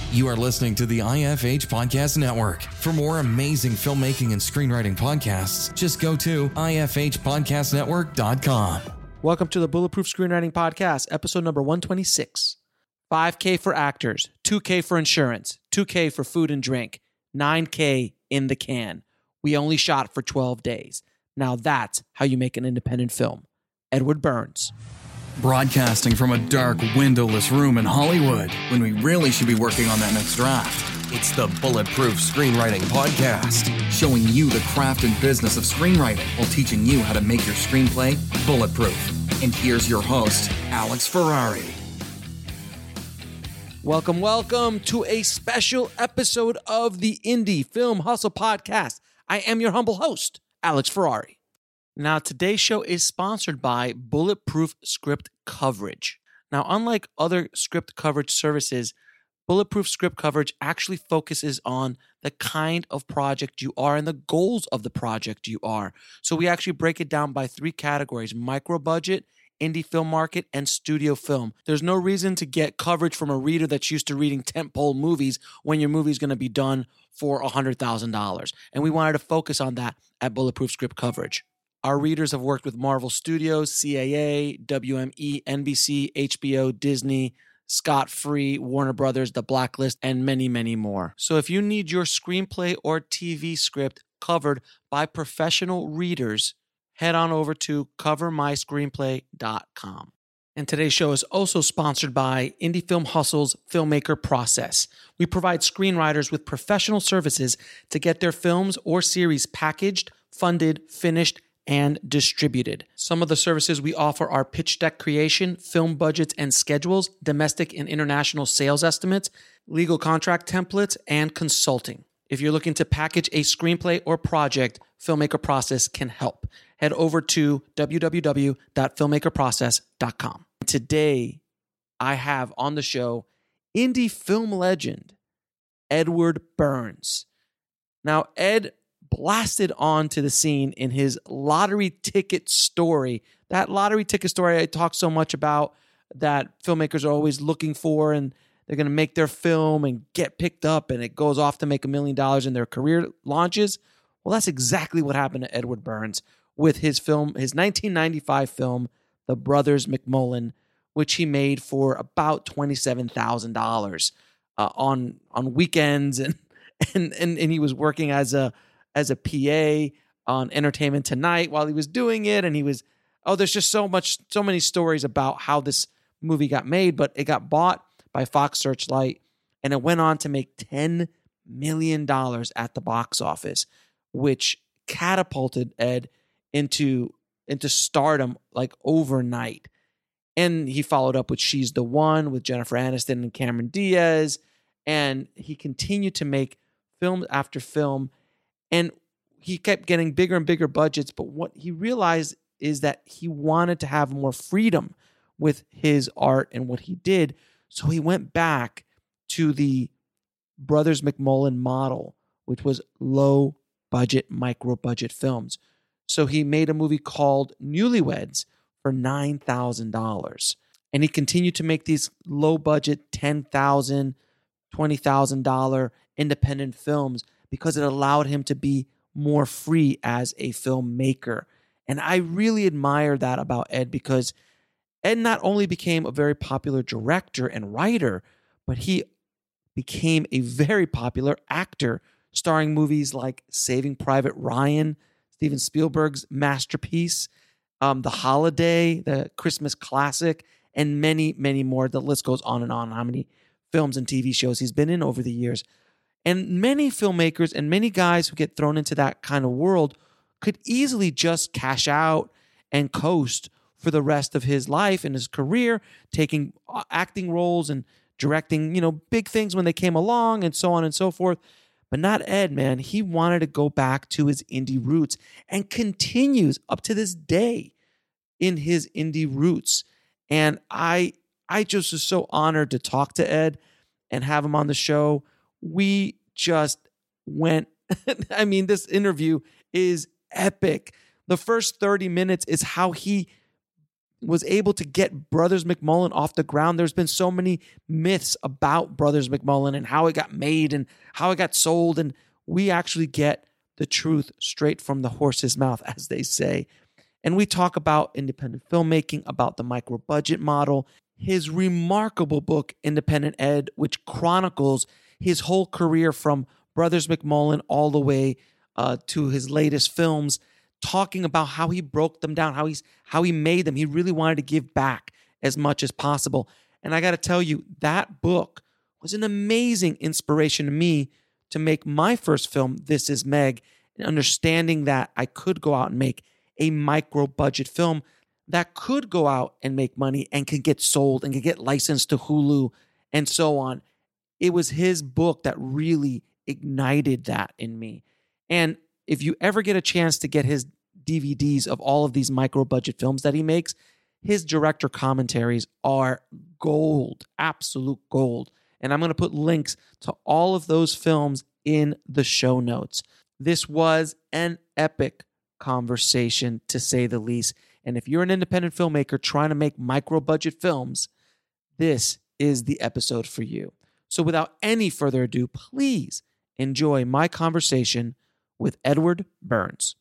You are listening to the IFH Podcast Network. For more amazing filmmaking and screenwriting podcasts, just go to ifhpodcastnetwork.com. Welcome to the Bulletproof Screenwriting Podcast, episode number 126. $5K for actors, $2K for insurance, $2K for food and drink, $9K in the can. We only shot for 12 days. Now that's how you make an independent film. Edward Burns. Broadcasting from a dark, windowless room in Hollywood when we really should be working on that next draft. It's the Bulletproof Screenwriting Podcast, showing you the craft and business of screenwriting while teaching you how to make your screenplay bulletproof. And here's your host, Alex Ferrari. Welcome to a special episode of the Indie Film Hustle Podcast. I am your humble host, Alex Ferrari. Now, today's show is sponsored by Bulletproof Script Coverage. Now, unlike other script coverage services, Bulletproof Script Coverage actually focuses on the kind of project you are and the goals of the project you are. So we actually break it down by three categories: micro budget, indie film market, and studio film. There's no reason to get coverage from a reader that's used to reading tentpole movies when your movie's going to be done for $100,000. And we wanted to focus on that at Bulletproof Script Coverage. Our readers have worked with Marvel Studios, CAA, WME, NBC, HBO, Disney, Scott Free, Warner Brothers, The Blacklist, and many, many more. So if you need your screenplay or TV script covered by professional readers, head on over to covermyscreenplay.com. And today's show is also sponsored by Indie Film Hustle's Filmmaker Process. We provide screenwriters with professional services to get their films or series packaged, funded, finished, and distributed. Some of the services we offer are pitch deck creation, film budgets and schedules, domestic and international sales estimates, legal contract templates, and consulting. If you're looking to package a screenplay or project, Filmmaker Process can help. Head over to www.filmmakerprocess.com. Today, I have on the show indie film legend, Edward Burns. Now, Ed blasted onto the scene in his lottery ticket story. That lottery ticket story I talk so much about that filmmakers are always looking for, and they're going to make their film and get picked up and it goes off to make $1 million in their career launches. Well, that's exactly what happened to Edward Burns with his film, his 1995 film, The Brothers McMullen, which he made for about $27,000 on weekends, and he was working as a PA on Entertainment Tonight while he was doing it. And there's just so many stories about how this movie got made, but it got bought by Fox Searchlight and it went on to make $10 million at the box office, which catapulted Ed into stardom like overnight. And he followed up with She's the One with Jennifer Aniston and Cameron Diaz. And he continued to make film after film. And he kept getting bigger and bigger budgets. But what he realized is that he wanted to have more freedom with his art and what he did. So he went back to the Brothers McMullen model, which was low budget, micro budget films. So he made a movie called Newlyweds for $9,000. And he continued to make these low budget $10,000, $20,000 independent films because it allowed him to be more free as a filmmaker. And I really admire that about Ed, because Ed not only became a very popular director and writer, but he became a very popular actor, starring movies like Saving Private Ryan, Steven Spielberg's masterpiece, The Holiday, the Christmas classic, and many, many more. The list goes on and on how many films and TV shows he's been in over the years. And many filmmakers and many guys who get thrown into that kind of world could easily just cash out and coast for the rest of his life and his career, taking acting roles and directing, big things when they came along and so on and so forth. But not Ed, man. He wanted to go back to his indie roots and continues up to this day in his indie roots. And I just was so honored to talk to Ed and have him on the show. We just went, this interview is epic. The first 30 minutes is how he was able to get Brothers McMullen off the ground. There's been so many myths about Brothers McMullen and how it got made and how it got sold. And we actually get the truth straight from the horse's mouth, as they say. And we talk about independent filmmaking, about the micro budget model, his remarkable book, Independent Ed, which chronicles his whole career from Brothers McMullen all the way to his latest films, talking about how he broke them down, how he made them. He really wanted to give back as much as possible. And I got to tell you, that book was an amazing inspiration to me to make my first film, This Is Meg, and understanding that I could go out and make a micro budget film that could go out and make money and could get sold and could get licensed to Hulu and so on. It was his book that really ignited that in me. And if you ever get a chance to get his DVDs of all of these micro budget films that he makes, his director commentaries are gold, absolute gold. And I'm going to put links to all of those films in the show notes. This was an epic conversation, to say the least. And if you're an independent filmmaker trying to make micro budget films, this is the episode for you. So without any further ado, please enjoy my conversation with Edward Burns.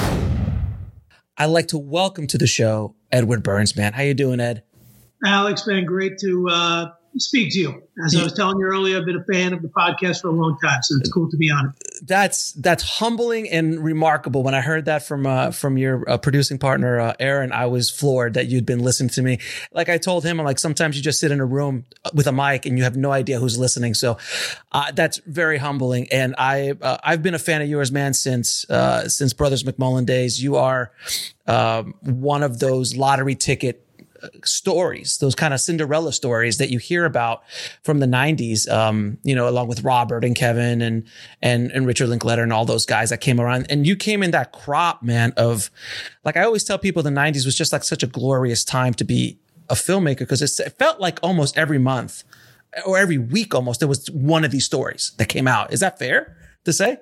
I'd like to welcome to the show Edward Burns, man. How you doing, Ed? Alex, man, great to speak to you. As I was telling you earlier, I've been a fan of the podcast for a long time, so it's cool to be on it. That's humbling and remarkable. When I heard that from your producing partner, Aaron, I was floored that you'd been listening to me. Like I told him, I'm like, sometimes you just sit in a room with a mic and you have no idea who's listening. So that's very humbling. And I've been a fan of yours, man, since Brothers McMullen days. You are one of those lottery ticket stories, those kind of Cinderella stories that you hear about from the 90s, along with Robert and Kevin and Richard Linklater and all those guys that came around. And you came in that crop, man, of, like, I always tell people the 90s was just like such a glorious time to be a filmmaker, because it felt like almost every month or every week almost there was one of these stories that came out. Is that fair to say?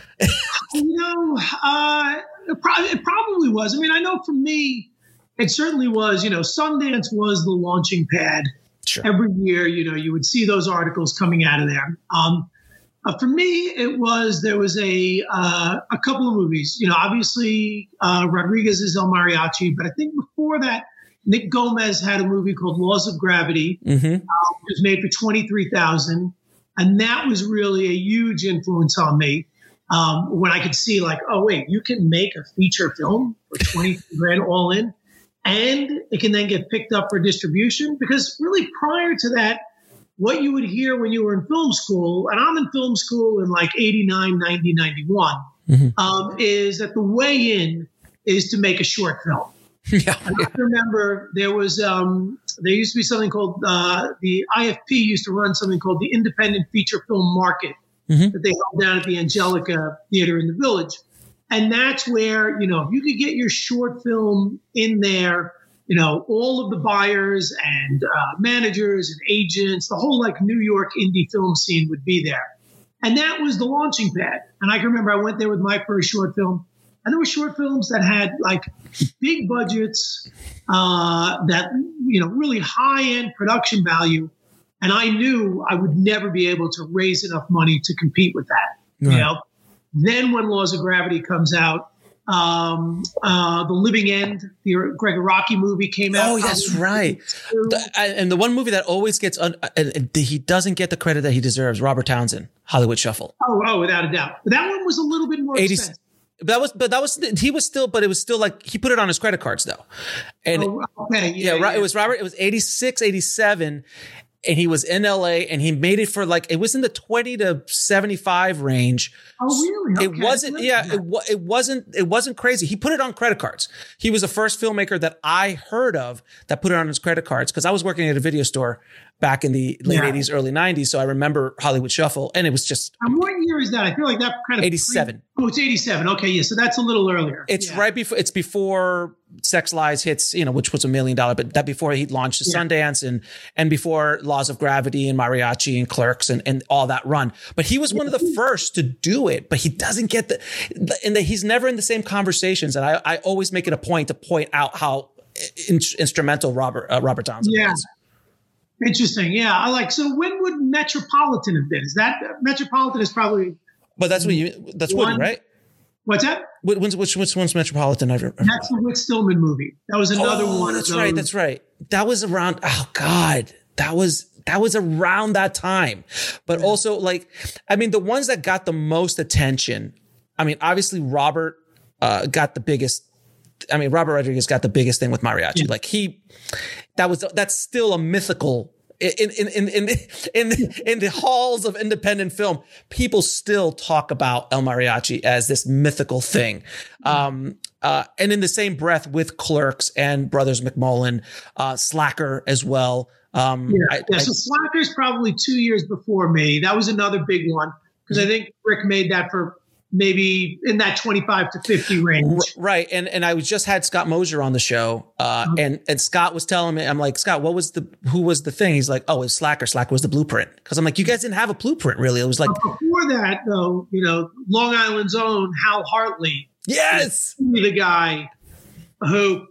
It probably was. I mean, I know for me, it certainly was. Sundance was the launching pad. Sure. Every year, you would see those articles coming out of there. For me, there was a couple of movies. Obviously Rodriguez's El Mariachi, but I think before that, Nick Gomez had a movie called Laws of Gravity. Mm-hmm. It was made for $23,000, and that was really a huge influence on me. When I could see, like, oh wait, you can make a feature film for $20,000 all in. And it can then get picked up for distribution, because really prior to that, what you would hear when you were in film school, and I'm in film school in like 89, 90, 91, mm-hmm. Is that the way in is to make a short film. Yeah. And I remember there used to be something called, the IFP used to run something called the Independent Feature Film Market, mm-hmm. that they held down at the Angelica Theater in the Village. And that's where, you could get your short film in there, all of the buyers and managers and agents, the whole like New York indie film scene would be there. And that was the launching pad. And I can remember I went there with my first short film, and there were short films that had like big budgets, that, really high end production value. And I knew I would never be able to raise enough money to compete with that, right. Then when Laws of Gravity comes out, The Living End, the Greg Araki movie came out. Oh, that's right. And the one movie that always gets, he doesn't get the credit that he deserves, Robert Townsend, Hollywood Shuffle. Oh, without a doubt. But that one was a little bit more expensive. But it was still like, he put it on his credit cards though. And okay. Yeah. It was Robert, it was 86, 87. And he was in LA, and he made it for like, it was in the 20 to 75 range. Oh, really? Okay. It wasn't crazy. He put it on credit cards. He was the first filmmaker that I heard of that put it on his credit cards, because I was working at a video store back in the late 80s, early 90s. So I remember Hollywood Shuffle, and it was just. And what year is that? I feel like that kind of. 87. It's 87. Okay. Yeah. So that's a little earlier. It's right before, it's before Sex Lies hits, which was $1 million, but that before he launched the Sundance and before Laws of Gravity and Mariachi and Clerks and all that run. But he was one of the first to do it, but he doesn't get he's never in the same conversations. And I always make it a point to point out how instrumental Robert Townsend was. Interesting. Yeah. So when would Metropolitan have been? Metropolitan is probably. But that's Woody, right? What's that? Which one's Metropolitan? That's the Whit Stillman movie. That was another one. That's right. That's right. That was around. Oh God, that was around that time. But also, the ones that got the most attention. I mean, obviously, Robert got the biggest. I mean, Robert Rodriguez got the biggest thing with Mariachi. Yeah. That's still a mythical. In the halls of independent film, people still talk about El Mariachi as this mythical thing. And in the same breath with Clerks and Brothers McMullen, Slacker as well. So Slacker's probably 2 years before me. That was another big one because I think Rick made that for maybe in that 25 to 50 range. Right. And I just had Scott Mosier on the show. And Scott was telling me, I'm like, Scott, who was the thing? He's like, oh, it's Slacker. Slacker was the blueprint. Cause I'm like, you guys didn't have a blueprint really. It was like before that though, Long Island's own Hal Hartley. Yes. The guy who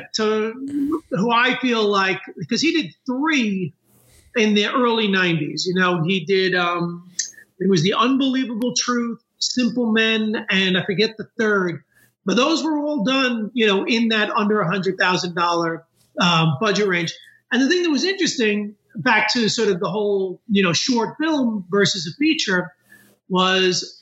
I feel like, because he did 3 in the early 90s, he did, it was The Unbelievable Truth, Simple Men, and I forget the third, but those were all done, in that under $100,000 budget range. And the thing that was interesting, back to sort of the whole, short film versus a feature, was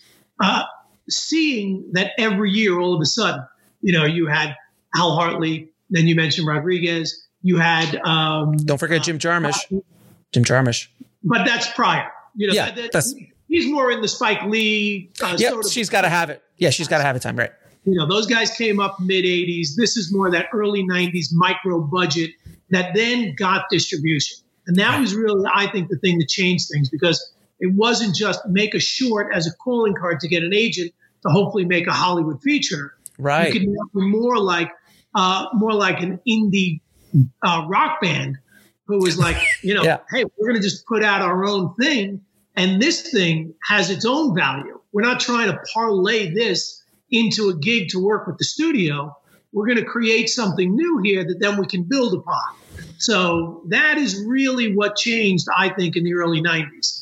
seeing that every year, all of a sudden, you had Hal Hartley, then you mentioned Rodriguez, you had don't forget Jim Jarmusch. But that's prior, that's. He's more in the Spike Lee. She's got to have it. Yeah, she's got to have it time, right? Those guys came up mid 80s. This is more that early 90s micro budget that then got distribution. And that was really, I think, the thing that changed things, because it wasn't just make a short as a calling card to get an agent to hopefully make a Hollywood feature. Right. You could make more like an indie rock band who was like, hey, we're going to just put out our own thing. And this thing has its own value. We're not trying to parlay this into a gig to work with the studio. We're going to create something new here that then we can build upon. So that is really what changed, I think, in the early 90s.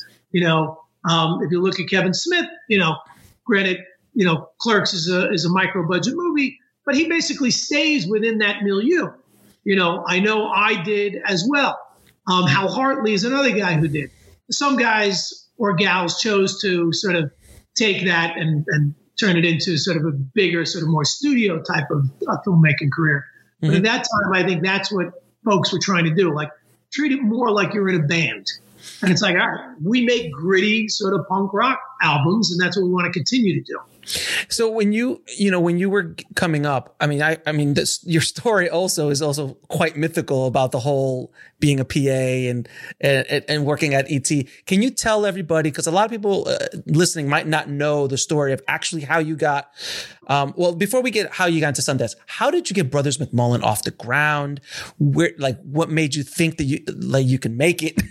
If you look at Kevin Smith, granted, Clerks is a micro budget movie, but he basically stays within that milieu. I know I did as well. Hal Hartley is another guy who did. Some guys or gals chose to sort of take that and turn it into sort of a bigger, sort of more studio type of filmmaking career. Mm-hmm. But at that time, I think that's what folks were trying to do. Like, treat it more like you're in a band. And it's like, all right, we make gritty sort of punk rock albums, and that's what we want to continue to do. So when you were coming up, your story also is also quite mythical about the whole being a PA and working at ET. Can you tell everybody, because a lot of people listening might not know the story of actually how you got, before we get how you got into Sundance, how did you get Brothers McMullen off the ground? What made you think that you can make it?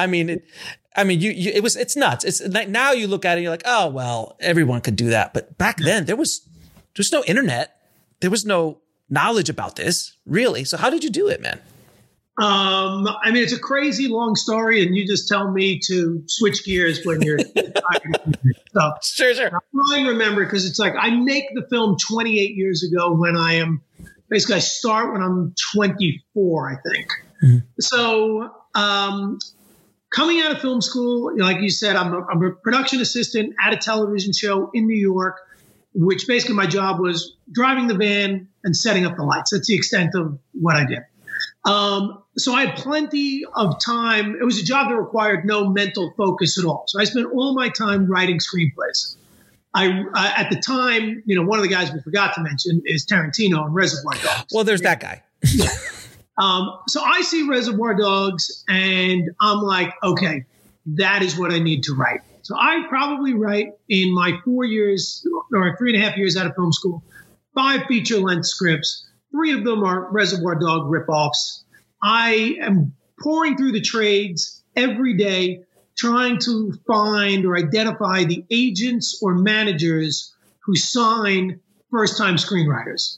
It's nuts. It's like, now you look at it and you're like, oh, well, everyone could do that. But back then there's no internet. There was no knowledge about this really. So how did you do it, man? It's a crazy long story, and you just tell me to switch gears when you're so, Sure. I remember, because it's like I make the film 28 years ago when I start when I'm 24, I think. Mm-hmm. So, coming out of film school, like you said, I'm a production assistant at a television show in New York, which basically my job was driving the van and setting up the lights. That's the extent of what I did. So I had plenty of time. It was a job that required no mental focus at all. So I spent all my time writing screenplays. At the time, one of the guys we forgot to mention is Tarantino in Reservoir Dogs. Well, there's that guy. So I see Reservoir Dogs and I'm like, okay, that is what I need to write. So I probably write in my 4 years or 3.5 years out of film school, 5 feature-length scripts. 3 of them are Reservoir Dog ripoffs. I am pouring through the trades every day, trying to find or identify the agents or managers who sign first-time screenwriters.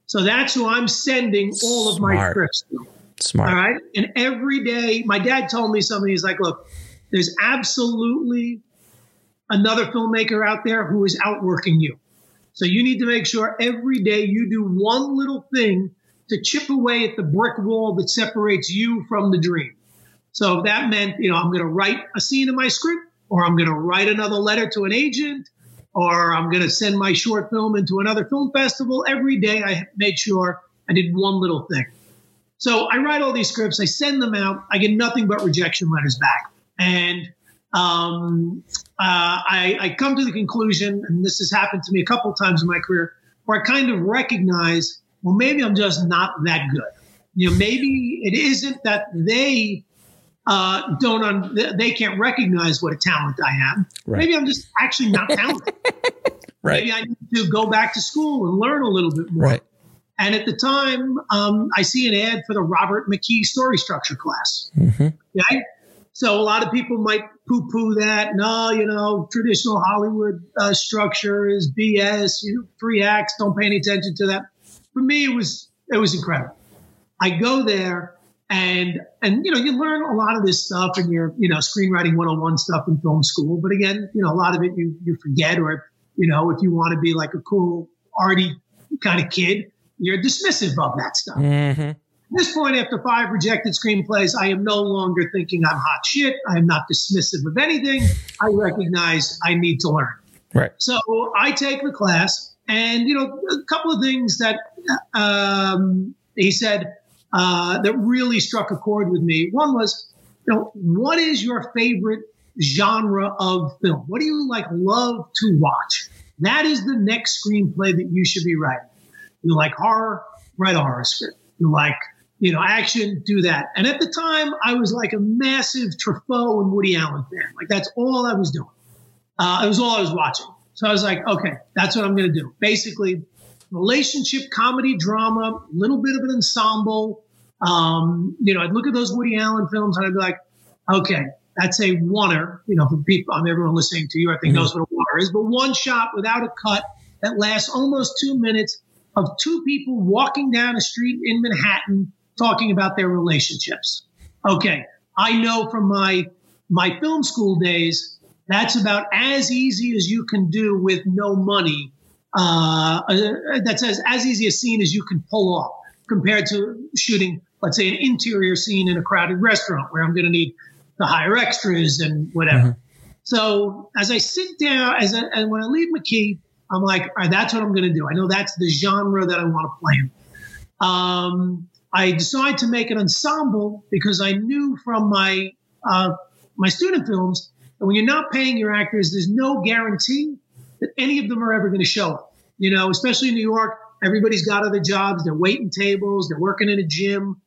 So that's who I'm sending all of my scripts to. Smart. All right. And every day, my dad told me something. He's like, look, there's absolutely another filmmaker out there who is outworking you. So you need to make sure every day you do one little thing to chip away at the brick wall that separates you from the dream. So if that meant, I'm going to write a scene in my script, or I'm going to write another letter to an agent, or I'm going to send my short film into another film festival, every day I made sure I did one little thing. So I write all these scripts, I send them out, I get nothing but rejection letters back. And I come to the conclusion, and this has happened to me a couple of times in my career, where I kind of recognize, well, maybe I'm just not that good. Maybe it isn't that they they can't recognize what a talent I am. Right. Maybe I'm just actually not talented. Right. Maybe I need to go back to school and learn a little bit more. Right. And at the time, I see an ad for the Robert McKee story structure class. Mm-hmm. Okay? So a lot of people might poo-poo that. No, traditional Hollywood structure is BS. 3 acts, don't pay any attention to that. For me, it was incredible. I go there and you learn a lot of this stuff in your, screenwriting 101 stuff in film school. But again, a lot of it you forget, or, if you want to be like a cool, arty kind of kid, you're dismissive of that stuff. Mm-hmm. At this point, after 5 rejected screenplays, I am no longer thinking I'm hot shit. I am not dismissive of anything. I recognize I need to learn. Right. So I take the class, and, a couple of things that he said that really struck a chord with me. One was, what is your favorite genre of film? What do you love to watch? That is the next screenplay that you should be writing. You like horror, write a horror script. You like, action, do that. And at the time, I was like a massive Truffaut and Woody Allen fan. That's all I was doing. It was all I was watching. So I was like, okay, that's what I'm going to do. Basically, relationship, comedy, drama, a little bit of an ensemble. I'd look at those Woody Allen films and I'd be like, okay, that's a oneer. For people, everyone listening to you, I think knows what a oneer is, but one shot without a cut that lasts almost 2 minutes of 2 people walking down a street in Manhattan talking about their relationships. Okay, I know from my film school days, that's about as easy as you can do with no money. That's as easy a scene as you can pull off compared to shooting, let's say, an interior scene in a crowded restaurant where I'm going to need to hire extras and whatever. Mm-hmm. So as I sit down, and when I leave McKee, I'm like, all right, that's what I'm going to do. I know that's the genre that I want to play in. I decided to make an ensemble because I knew from my student films that when you're not paying your actors, there's no guarantee that any of them are ever going to show up. Especially in New York, everybody's got other jobs. They're waiting tables. They're working in a gym.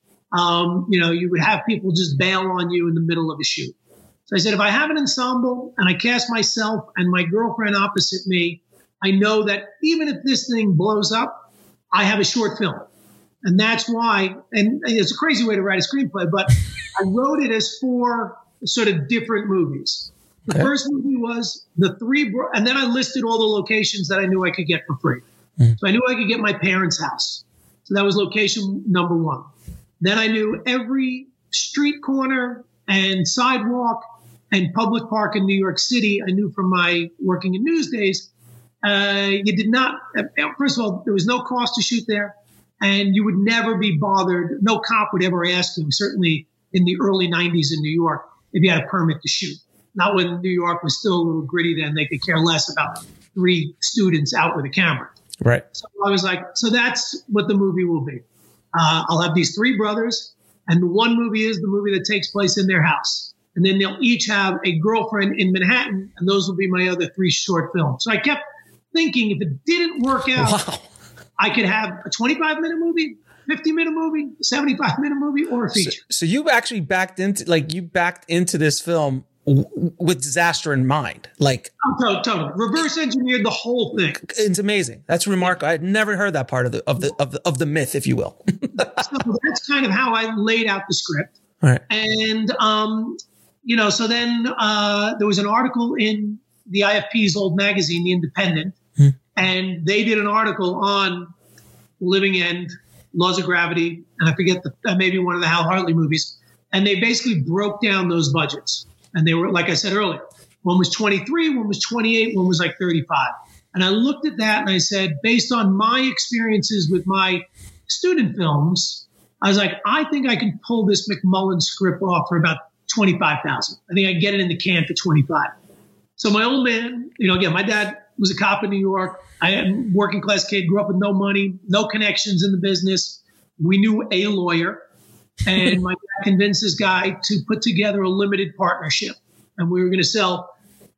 You would have people just bail on you in the middle of a shoot. So I said, if I have an ensemble and I cast myself and my girlfriend opposite me, I know that even if this thing blows up, I have a short film. And that's why, and it's a crazy way to write a screenplay, but I wrote it as 4 sort of different movies. The first movie was the 3, and then I listed all the locations that I knew I could get for free. Mm. So I knew I could get my parents' house. So that was location number 1. Then I knew every street corner and sidewalk and public park in New York City. I knew from my working in news days. You did not, first of all, there was no cost to shoot there, and you would never be bothered. No cop would ever ask you, certainly in the early 90s in New York, if you had a permit to shoot. Not when New York was still a little gritty then. They could care less about 3 students out with a camera. Right. So I was like, so that's what the movie will be. I'll have these 3 brothers, and the one movie is the movie that takes place in their house. And then they'll each have a girlfriend in Manhattan, and those will be my other 3 short films. So I kept thinking if it didn't work out, I could have a 25-minute movie, 50-minute movie, 75-minute movie, or a feature. So you actually backed into this film with disaster in mind. Totally. Reverse engineered the whole thing. It's amazing. That's remarkable. I had never heard that part of the myth, if you will. So that's kind of how I laid out the script. All right. And so then there was an article in the IFP's old magazine, The Independent, and they did an article on Living End, Laws of Gravity, and I forget maybe one of the Hal Hartley movies. And they basically broke down those budgets. And they were, like I said earlier, one was 23, one was 28, one was like 35. And I looked at that and I said, based on my experiences with my student films, I was like, I think I can pull this McMullen script off for about $25,000. I think I can get it in the can for 25. So my old man, again, my dad was a cop in New York. I am a working class kid, grew up with no money, no connections in the business. We knew a lawyer. And my dad convinced this guy to put together a limited partnership. And we were going to sell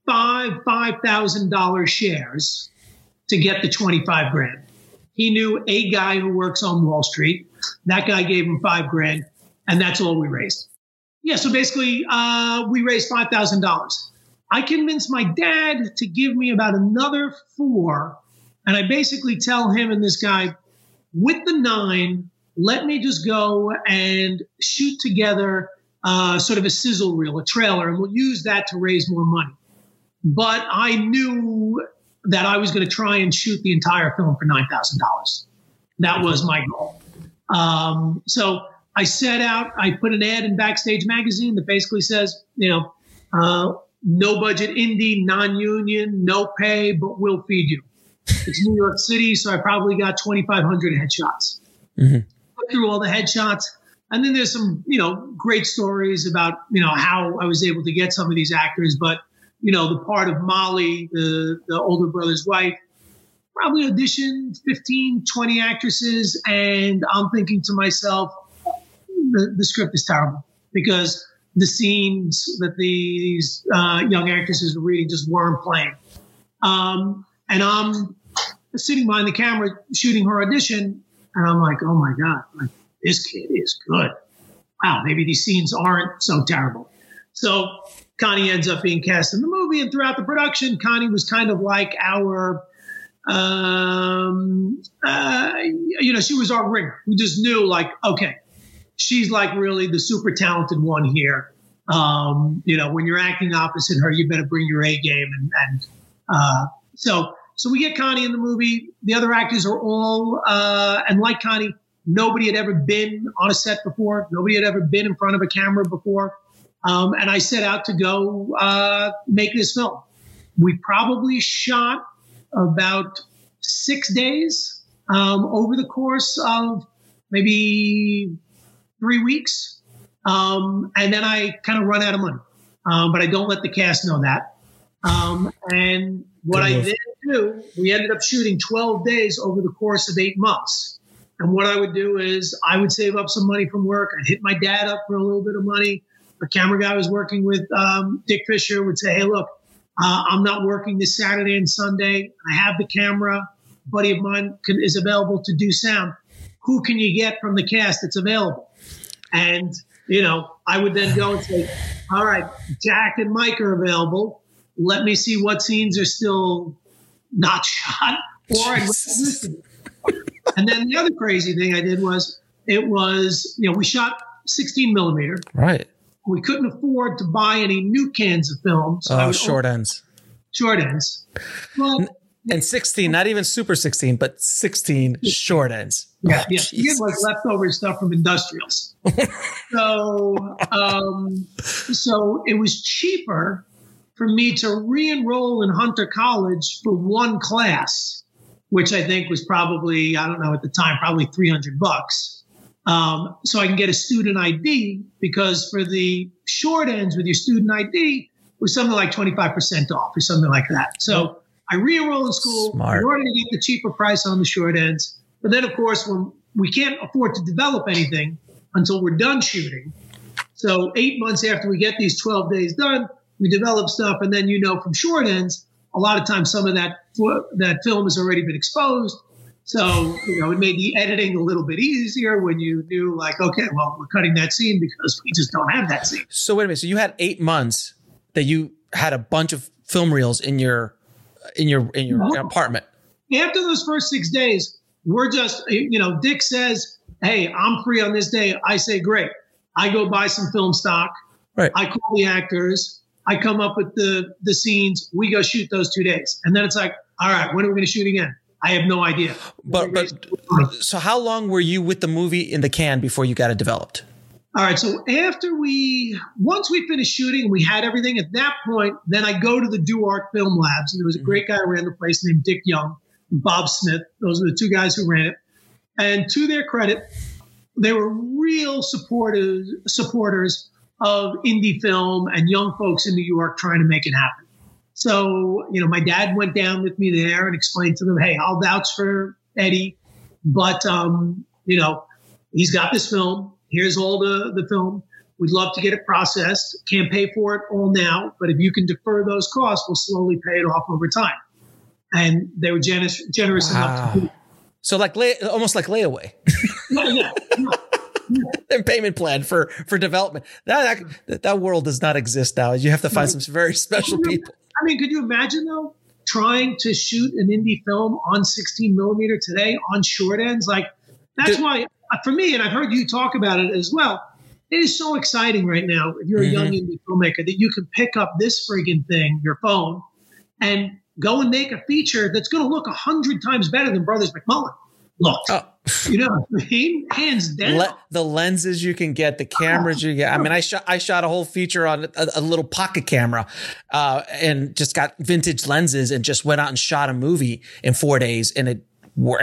$5,000 shares to get the 25 grand. He knew a guy who works on Wall Street. That guy gave him $5,000, and that's all we raised. Yeah, so basically, we raised $5,000. I convinced my dad to give me about another $4,000, and I basically tell him and this guy, with the 9, let me just go and shoot together sort of a sizzle reel, a trailer, and we'll use that to raise more money. But I knew that I was going to try and shoot the entire film for $9,000. That was my goal. So I set out, I put an ad in Backstage Magazine that basically says, no budget indie, non-union, no pay, but we'll feed you. It's New York City, so I probably got 2,500 headshots. Mm-hmm. Put through all the headshots. And then there's some, great stories about, how I was able to get some of these actors. But, the part of Molly, the older brother's wife, probably auditioned 15, 20 actresses. And I'm thinking to myself, the script is terrible because the scenes that these young actresses were reading just weren't playing. And I'm sitting behind the camera shooting her audition. And I'm like, oh, my God, this kid is good. Wow, maybe these scenes aren't so terrible. So Connie ends up being cast in the movie. And throughout the production, Connie was kind of like our, she was our ringer. We just knew okay, she's like really the super talented one here. When you're acting opposite her, you better bring your A game. So we get Connie in the movie. The other actors are all, and like Connie, nobody had ever been on a set before. Nobody had ever been in front of a camera before. And I set out to go make this film. We probably shot about 6 days over the course of maybe 3 weeks. And then I kind of run out of money. But I don't let the cast know that. And what I then do, we ended up shooting 12 days over the course of 8 months. And what I would do is I would save up some money from work. I'd hit my dad up for a little bit of money. The camera guy I was working with, Dick Fisher, would say, hey, look, I'm not working this Saturday and Sunday. I have the camera. A buddy of mine is available to do sound. Who can you get from the cast that's available? And, I would then go and say, all right, Jack and Mike are available. Let me see what scenes are still not shot. Or and then the other crazy thing I did was, we shot 16 millimeter. Right. We couldn't afford to buy any new cans of film. So short ends. Short ends. Well, and 16, not even super 16, but 16 short ends. Yeah, yeah. You get like leftover stuff from industrials. So it was cheaper for me to re-enroll in Hunter College for one class, which I think was probably, I don't know at the time, probably $300. So I can get a student ID, because for the short ends with your student ID, it was something like 25% off or something like that. So I re-enroll in school in order to get the cheaper price on the short ends. But then, of course, when we can't afford to develop anything until we're done shooting. So 8 months after we get these 12 days done, we develop stuff. And then, from short ends, a lot of times some of that film has already been exposed. So, it made the editing a little bit easier when you knew okay, well, we're cutting that scene because we just don't have that scene. So wait a minute. So you had 8 months that you had a bunch of film reels in your apartment. After those first 6 days, we're just, Dick says, hey, I'm free on this day. I say, great. I go buy some film stock. Right. I call the actors. I come up with the scenes. We go shoot those 2 days. And then it's like, all right, when are we going to shoot again? I have no idea. But so how long were you with the movie in the can before you got it developed? All right. So once we finished shooting and we had everything at that point, then I go to the Duart Film Labs. And there was a great guy who ran the place named Dick Young and Bob Smith. Those are the two guys who ran it. And to their credit, they were real supporters of indie film and young folks in New York trying to make it happen. So, my dad went down with me there and explained to them, hey, I'll vouch for Eddie, but, he's got this film. Here's all the film. We'd love to get it processed. Can't pay for it all now, but if you can defer those costs, we'll slowly pay it off over time. And they were generous enough to do it. So almost like layaway. Yeah. Their payment plan for development. That world does not exist now. You have to find some very special people. I mean, could you imagine though, trying to shoot an indie film on 16 millimeter today on short ends? That's why for me, and I've heard you talk about it as well, it is so exciting right now if you're a young indie filmmaker that you can pick up this friggin' thing, your phone, and go and make a feature that's going to look 100 times better than Brothers McMullen looked. Oh. You know what I mean? Hands down. The lenses you can get, the cameras you get. I mean, I shot a whole feature on a little pocket camera and just got vintage lenses and just went out and shot a movie in 4 days. And it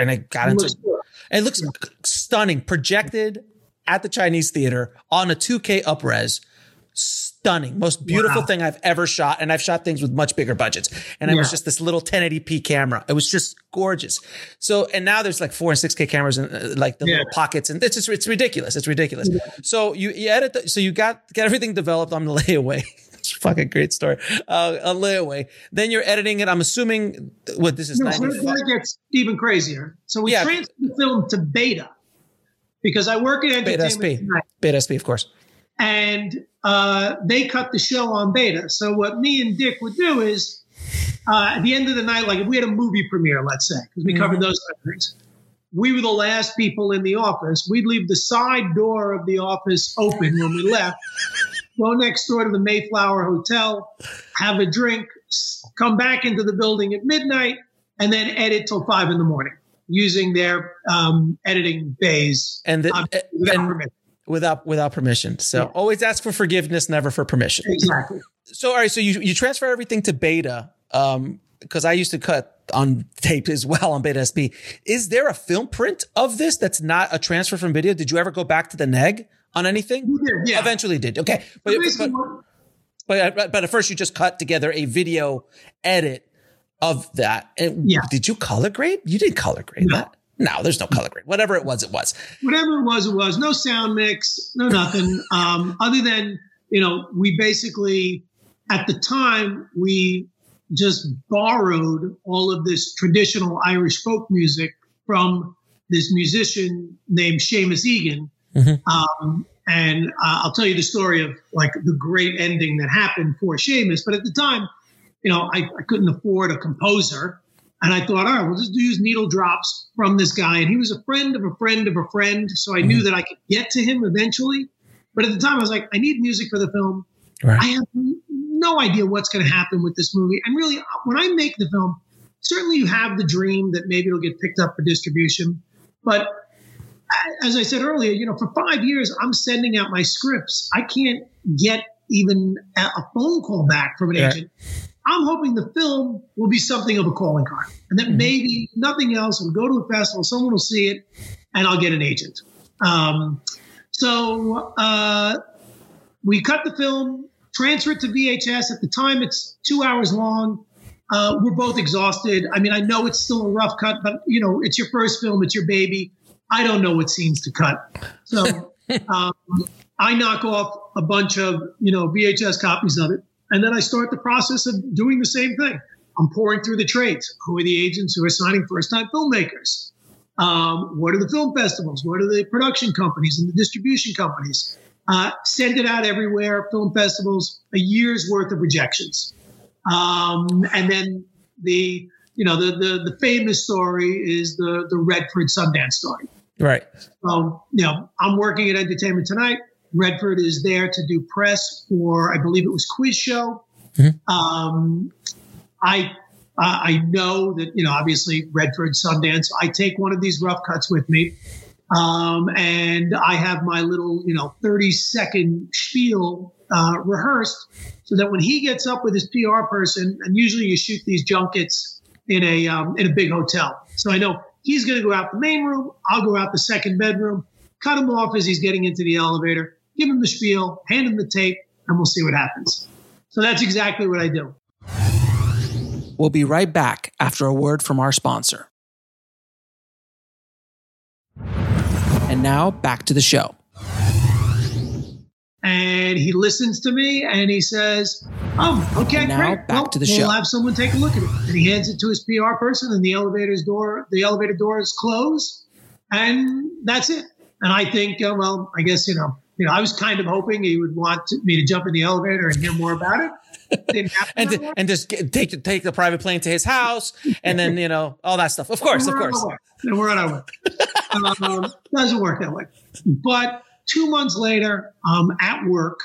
looks stunning. Projected at the Chinese theater on a 2K upres. Stunning. Most beautiful thing I've ever shot. And I've shot things with much bigger budgets. And it was just this little 1080p camera. It was just gorgeous. So, and now there's like 4 and 6K cameras and little pockets. And it's ridiculous. It's ridiculous. Yeah. So you edit, so you get everything developed on the layaway. It's a fucking great story. On layaway. Then you're editing it. I'm assuming this is 95. So it gets even crazier. So we transferred the film to Beta because I work at Entertainment Tonight. Beta SP, of course. And they cut the show on Beta. So what me and Dick would do is at the end of the night, like if we had a movie premiere, let's say, because we covered those type of things, we were the last people in the office. We'd leave the side door of the office open when we left, go next door to the Mayflower Hotel, have a drink, come back into the building at midnight, and then edit till 5 a.m. using their editing bays. Without permission. So always ask for forgiveness, never for permission. Exactly. So, all right. So you transfer everything to Beta, because I used to cut on tape as well on Beta SP. Is there a film print of this that's not a transfer from video? Did you ever go back to the neg on anything? We did, yeah. Eventually did. Okay. But at first you just cut together a video edit of that. And did you color grade? You didn't color grade that. No, there's no color grade. Whatever it was, it was. Whatever it was. No sound mix, no nothing. Other than, we basically, at the time, we just borrowed all of this traditional Irish folk music from this musician named Seamus Egan. And I'll tell you the story of like the great ending that happened for Seamus. But at the time, I couldn't afford a composer. And I thought, all right, we'll just use needle drops from this guy. And he was a friend of a friend of a friend. So I knew that I could get to him eventually. But at the time, I was like, I need music for the film. Right. I have no idea what's going to happen with this movie. And really, when I make the film, certainly you have the dream that maybe it'll get picked up for distribution. But as I said earlier, for 5 years, I'm sending out my scripts. I can't get even a phone call back from an agent. I'm hoping the film will be something of a calling card and that maybe nothing else will go to a festival, someone will see it, and I'll get an agent. So we cut the film, transfer it to VHS. At the time, it's 2 hours long. We're both exhausted. I mean, I know it's still a rough cut, but, it's your first film. It's your baby. I don't know what scenes to cut. So I knock off a bunch of, VHS copies of it. And then I start the process of doing the same thing. I'm pouring through the trades. Who are the agents who are signing first-time filmmakers? What are the film festivals? What are the production companies and the distribution companies? Send it out everywhere, film festivals, a year's worth of rejections. And then the famous story is the Redford Sundance story. Right. So, I'm working at Entertainment Tonight. Redford is there to do press for, I believe it was Quiz Show. I I know that, obviously Redford, Sundance, I take one of these rough cuts with me. And I have my little, 30-second spiel rehearsed so that when he gets up with his PR person, and usually you shoot these junkets in a big hotel. So I know he's going to go out the main room. I'll go out the second bedroom, cut him off as he's getting into the elevator, give him the spiel, hand him the tape, and we'll see what happens. So that's exactly what I do. We'll be right back after a word from our sponsor. And now back to the show. And he listens to me and he says, "Oh, okay, and now great. Back to the show. We'll have someone take a look at it." And he hands it to his PR person, and the elevator doors close, and that's it. And I think, I guess I was kind of hoping he would want me to jump in the elevator and hear more about it. Didn't happen. and just take the private plane to his house, and then all that stuff. Of course. And we're on our way. Doesn't work that way. But 2 months later, I'm at work,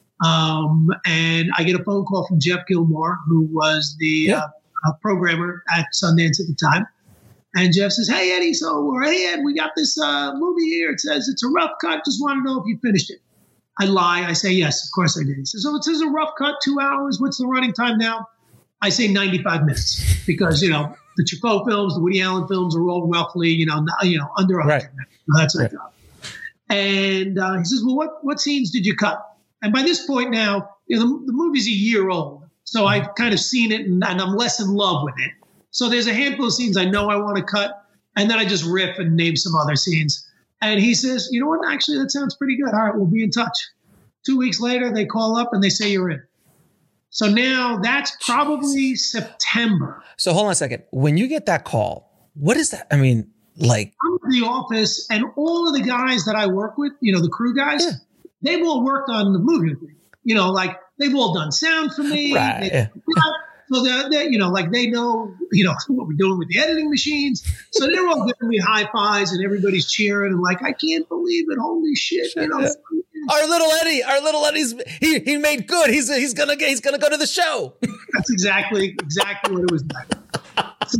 and I get a phone call from Jeff Gilmore, who was the programmer at Sundance at the time. And Jeff says, "Hey, Eddie, hey, Ed, we got this movie here. It says it's a rough cut. Just want to know if you finished it." I lie. I say, "Yes, of course I did." He says, "So it says a rough cut, 2 hours. What's the running time now?" I say 95 minutes because, the Truffaut films, the Woody Allen films are all roughly, under 100 minutes. So that's our job. And he says, "Well, what scenes did you cut?" And by this point now, the movie's a year old. So I've kind of seen it and I'm less in love with it. So there's a handful of scenes I know I want to cut. And then I just riff and name some other scenes. And he says, "You know what? Actually, that sounds pretty good. All right, we'll be in touch." 2 weeks later, they call up and they say, "You're in." So now that's probably September. So hold on a second. When you get that call, what is that? I mean, like, I'm in the office and all of the guys that I work with, the crew guys, they've all worked on the movie with me. They've all done sound for me. Right. So they they know, what we're doing with the editing machines. So they're all giving me high fives and everybody's cheering and like, "I can't believe it. Holy shit." Our little Eddie's, he made good. He's gonna go to the show. That's exactly what it was like.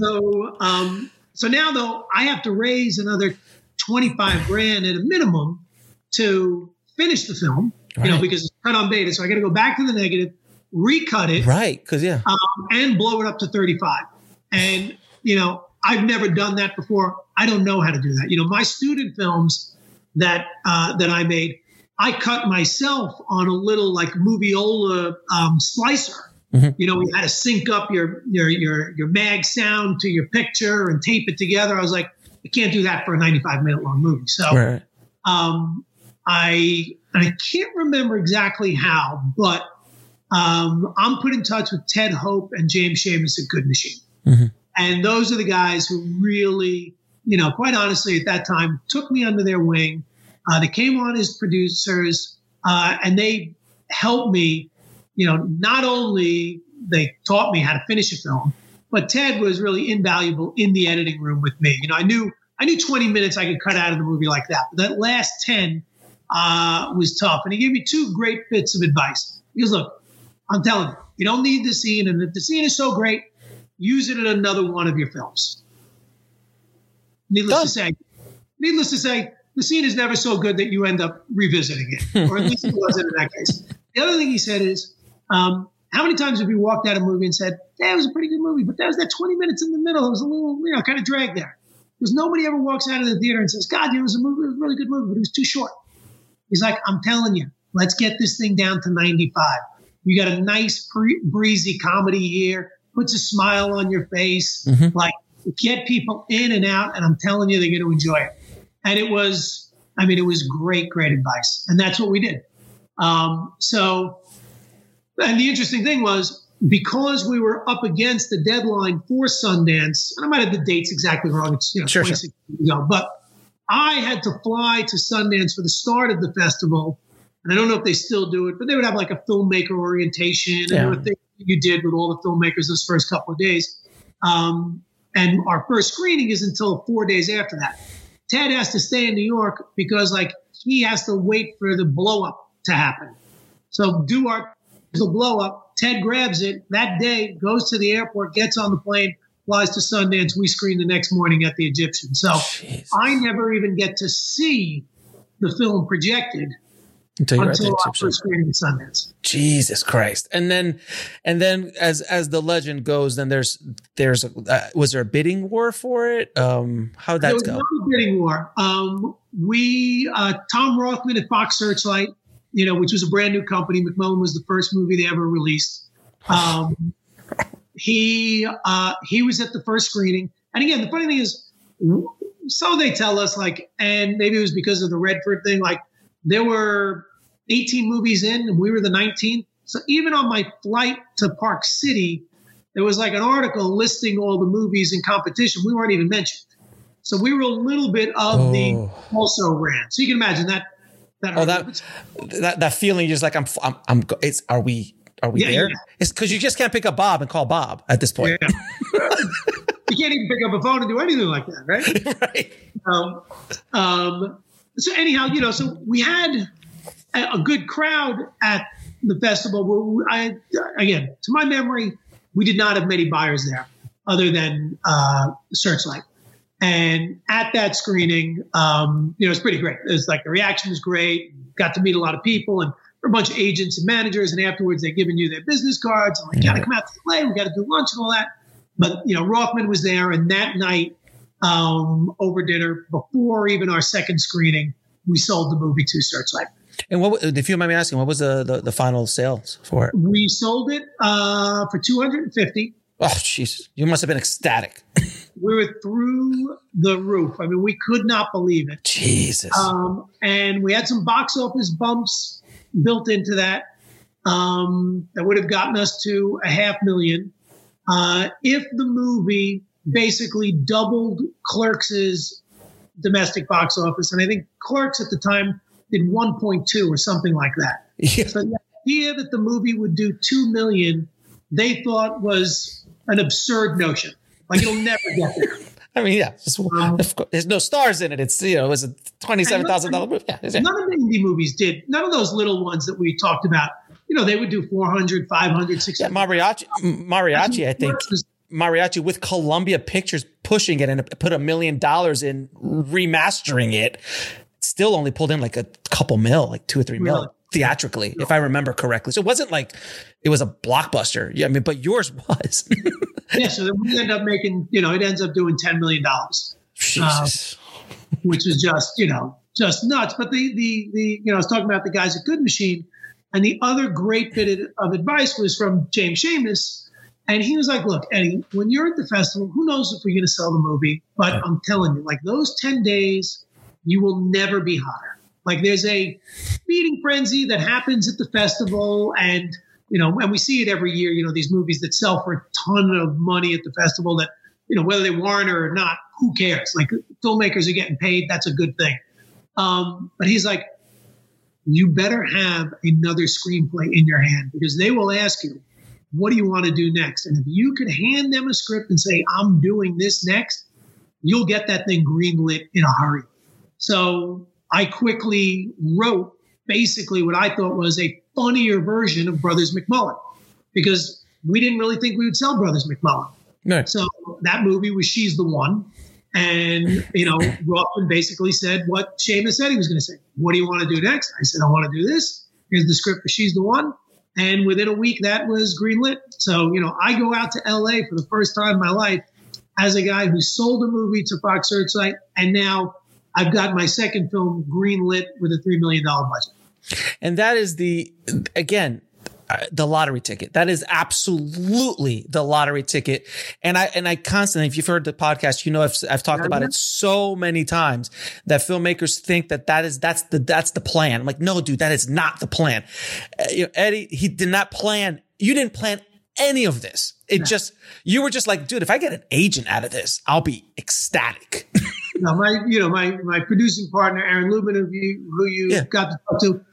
So now though, I have to raise another $25,000 at a minimum to finish the film, because it's cut on beta. So I got to go back to the negative, recut it, right? Because and blow it up to 35. And I've never done that before. I don't know how to do that. My student films that I made, I cut myself on a little like Moviola slicer. Mm-hmm. We had to sync up your mag sound to your picture and tape it together. I was like, I can't do that for a 95-minute long movie. So I can't remember exactly how, but I'm put in touch with Ted Hope and James Shamus at Good Machine. Mm-hmm. And those are the guys who really, quite honestly, at that time, took me under their wing. They came on as producers, and they helped me. Not only they taught me how to finish a film, but Ted was really invaluable in the editing room with me. I knew 20 minutes I could cut out of the movie like that. But that last 10 was tough. And he gave me 2 great bits of advice. He goes, "Look, I'm telling you, you don't need the scene. And if the scene is so great, use it in another one of your films." Needless to say, the scene is never so good that you end up revisiting it. Or at least it wasn't in that case. The other thing he said is, how many times have you walked out of a movie and said, "That was a pretty good movie, but that was that 20 minutes in the middle. It was a little, kind of dragged there." Because nobody ever walks out of the theater and says, "God, it was a really good movie, but it was too short." He's like, "I'm telling you, let's get this thing down to 95. You got a nice breezy comedy here, puts a smile on your face, like get people in and out. And I'm telling you, they're going to enjoy it." And it was great advice. And that's what we did. And the interesting thing was, because we were up against the deadline for Sundance, and I might have the dates exactly wrong. It's 26 years ago, but I had to fly to Sundance for the start of the festival. And I don't know if they still do it, but they would have like a filmmaker orientation. And there were things you did with all the filmmakers those first couple of days. And our first screening is until 4 days after that. Ted has to stay in New York because he has to wait for the blow up to happen. So do our the blow up. Ted grabs it that day, goes to the airport, gets on the plane, flies to Sundance. We screen the next morning at the Egyptian. So I never even get to see the film projected until our first screening in Sundance. Jesus Christ! And then as the legend goes, then there's was there a bidding war for it? How'd that go? There was no bidding war. Tom Rothman at Fox Searchlight, which was a brand new company. McMullen was the first movie they ever released. He was at the first screening, and again, the funny thing is, so they tell us, and maybe it was because of the Redford thing, there were 18 movies in and we were the 19th. So even on my flight to Park City, there was an article listing all the movies in competition. We weren't even mentioned. So we were a little bit of the also ran. So you can imagine that. That feeling just are we there? Yeah. It's because you just can't pick up Bob and call Bob at this point. Yeah. You can't even pick up a phone and do anything like that, right? Right. So anyhow, so we had a good crowd at the festival. Again, to my memory, we did not have many buyers there other than Searchlight. And at that screening, it's pretty great. It's the reaction was great. Got to meet a lot of people and a bunch of agents and managers. And afterwards, they're giving you their business cards. And got to come out to play. We got to do lunch and all that. But, Rothman was there. And that night, over dinner, before even our second screening, we sold the movie to Searchlight. And if you mind me asking, what was the final sales for it? We sold it for $250. Oh, jeez. You must have been ecstatic. We were through the roof. I mean, we could not believe it. Jesus. And we had some box office bumps built into that that would have gotten us to $500,000 if the movie basically doubled Clerks' domestic box office. And I think Clerks at the time did 1.2 or something like that. Yeah. So the idea that the movie would do $2 million, they thought was an absurd notion. It'll never get there. I mean, yeah, there's no stars in it. It's, it was a $27,000 movie. Yeah, none of the indie movies did. None of those little ones that we talked about, they would do 400, 500, 600. Yeah, Mariachi, I think. Mariachi with Columbia Pictures pushing it and put $1 million in remastering it. Still only pulled in a couple mil, 2 or 3 mil theatrically, if I remember correctly. So it wasn't it was a blockbuster. Yeah, I mean, but yours was. Yeah, so then we end up making, it ends up doing $10 million. Jesus. Which is just nuts. But I was talking about the guys at Good Machine, and the other great bit of advice was from James Shamus. And he was like, look, Eddie, when you're at the festival, who knows if we're going to sell the movie? But I'm telling you, those 10 days, you will never be hotter. There's a feeding frenzy that happens at the festival, and and we see it every year. These movies that sell for a ton of money at the festival that whether they warrant or not, who cares? Filmmakers are getting paid. That's a good thing. But he's like, you better have another screenplay in your hand, because they will ask you, what do you want to do next? And if you could hand them a script and say, I'm doing this next, you'll get that thing greenlit in a hurry. So I quickly wrote basically what I thought was a funnier version of Brothers McMullen, because we didn't really think we would sell Brothers McMullen. No. So that movie was She's the One. And, Rothman basically said what Shamus said he was going to say. What do you want to do next? I said, I want to do this. Here's the script for She's the One. And within a week, that was greenlit. So, I go out to LA for the first time in my life as a guy who sold a movie to Fox Searchlight, and now I've got my second film greenlit with a $3 million budget. And that is the lottery ticket. That is absolutely the lottery ticket. And I constantly, if you've heard the podcast, I've talked about it so many times that filmmakers think that's the plan. I'm like, no, dude, that is not the plan. Eddie, he did not plan. You didn't plan any of this. You were just like, dude, if I get an agent out of this, I'll be ecstatic. No, my producing partner, Aaron Lubin, who you got to talk to,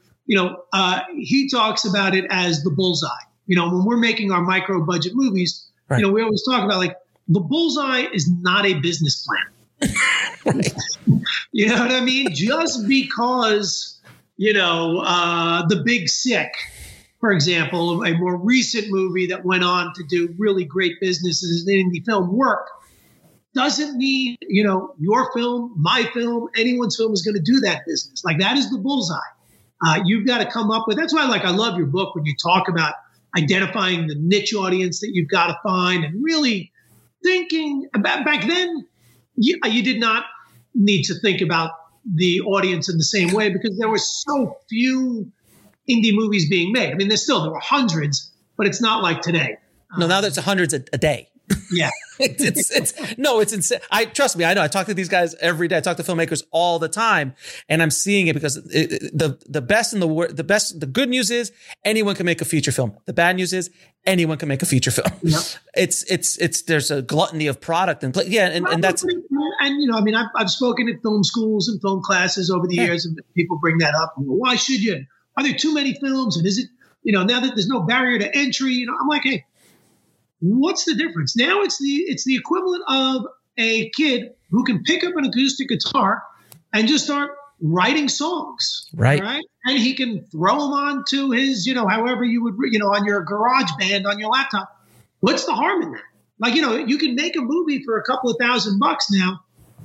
he talks about it as the bullseye. When we're making our micro budget movies, right. We always talk about the bullseye is not a business plan. Right. You know what I mean? Just because, The Big Sick for example, a more recent movie that went on to do really great business as an indie film work, doesn't mean, your film, my film, anyone's film is going to do that business. Like, that is the bullseye. You've got to come up with, that's why I love your book when you talk about identifying the niche audience that you've got to find and really thinking about. Back then, you did not need to think about the audience in the same way because there were so few indie movies being made. I mean, there were hundreds, but it's not like today. No, now there's hundreds a day. Yeah. it's insane. Trust me, I know. I talk to these guys every day. I talk to filmmakers all the time, and I'm seeing it because the best in the good news is anyone can make a feature film. The bad news is anyone can make a feature film. Yep. It's there's a gluttony of product and that's. And I've spoken at film schools and film classes over the years, and people bring that up. Why should you? Are there too many films? And is it, now that there's no barrier to entry? I'm like, hey, what's the difference? Now it's the equivalent of a kid who can pick up an acoustic guitar and just start writing songs, right? And he can throw them onto his, however you would, on your GarageBand on your laptop. What's the harm in that? Like, you can make a movie for a couple of $1,000 now.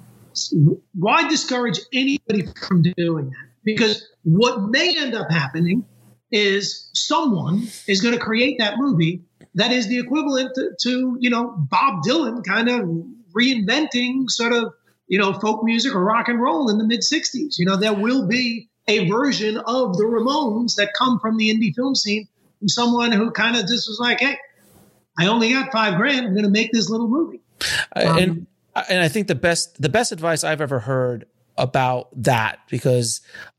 Why discourage anybody from doing that? Because what may end up happening is someone is going to create that movie that is the equivalent to Bob Dylan kind of reinventing sort of, folk music or rock and roll in the mid-'60s. There will be a version of the Ramones that come from the indie film scene from someone who kind of just was like, hey, I only got $5,000. I'm going to make this little movie. And I think the best advice I've ever heard about that, because,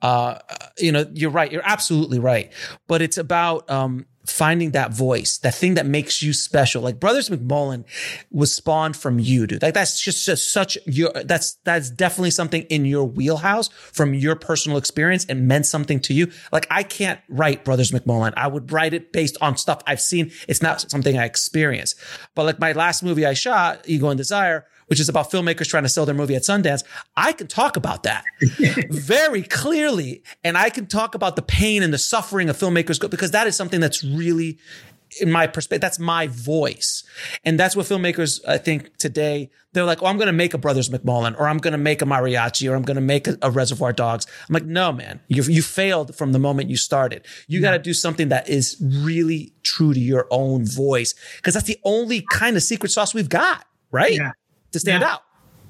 you're right. You're absolutely right. But it's about, finding that voice, that thing that makes you special. Like Brothers McMullen was spawned from you, dude. Like that's just such that's definitely something in your wheelhouse from your personal experience and meant something to you. Like I can't write Brothers McMullen. I would write it based on stuff I've seen. It's not something I experienced. But like my last movie I shot, Ego and Desire, which is about filmmakers trying to sell their movie at Sundance, I can talk about that very clearly. And I can talk about the pain and the suffering of filmmakers because that is something that's really, in my perspective, that's my voice. And that's what filmmakers, I think today, they're like, oh, I'm going to make a Brothers McMullen, or I'm going to make a Mariachi, or I'm going to make a Reservoir Dogs. I'm like, no, man, you failed from the moment you started. You got to do something that is really true to your own voice, because that's the only kind of secret sauce we've got, right? Yeah. To stand out.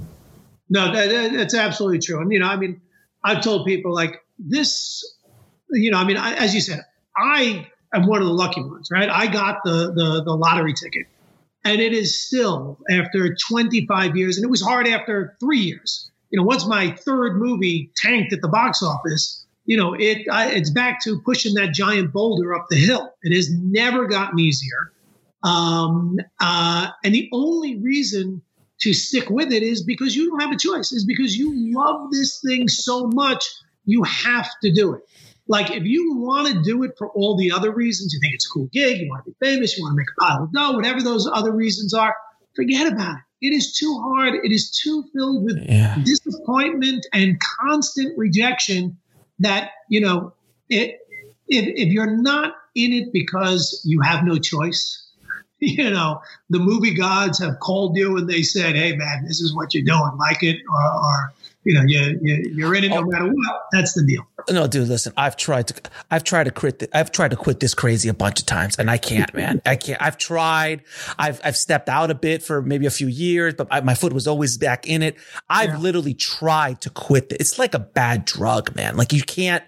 No, that's absolutely true. And, I've told people like this, as you said, I am one of the lucky ones, right? I got the lottery ticket, and it is still after 25 years. And it was hard after 3 years. Once my third movie tanked at the box office, it's back to pushing that giant boulder up the hill. It has never gotten easier. And the only reason to stick with it is because you don't have a choice. Is because you love this thing so much, you have to do it. Like if you want to do it for all the other reasons, you think it's a cool gig, you want to be famous, you want to make a pile of dough, whatever those other reasons are, forget about it. It is too hard. It is too filled with disappointment and constant rejection that, if you're not in it because you have no choice, the movie gods have called you and they said, hey, man, this is what you're doing. Like it or you're in it no matter what. That's the deal. No, dude, listen, I've tried to quit this crazy a bunch of times and I can't, man. I can't. I've tried. I've stepped out a bit for maybe a few years, but my foot was always back in it. I've literally tried to quit it. It's like a bad drug, man. Like you can't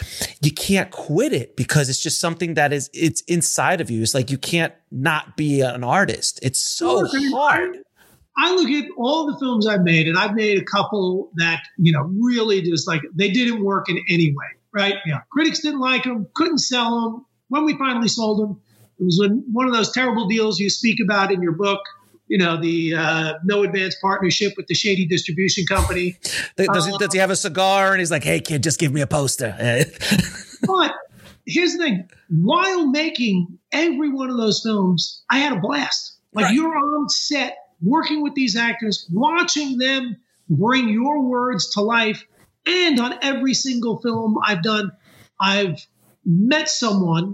quit it because it's just something that it's inside of you. It's like you can't not be an artist. It's so hard. I look at all the films I've made, and I've made a couple that, really just like they didn't work in any way, right? Critics didn't like them, couldn't sell them. When we finally sold them, it was one of those terrible deals you speak about in your book, the no advance partnership with the shady distribution company. Does he have a cigar? And he's like, hey, kid, just give me a poster. But here's the thing. While making every one of those films, I had a blast. Like you're on set, working with these actors, watching them bring your words to life. And on every single film I've done, I've met someone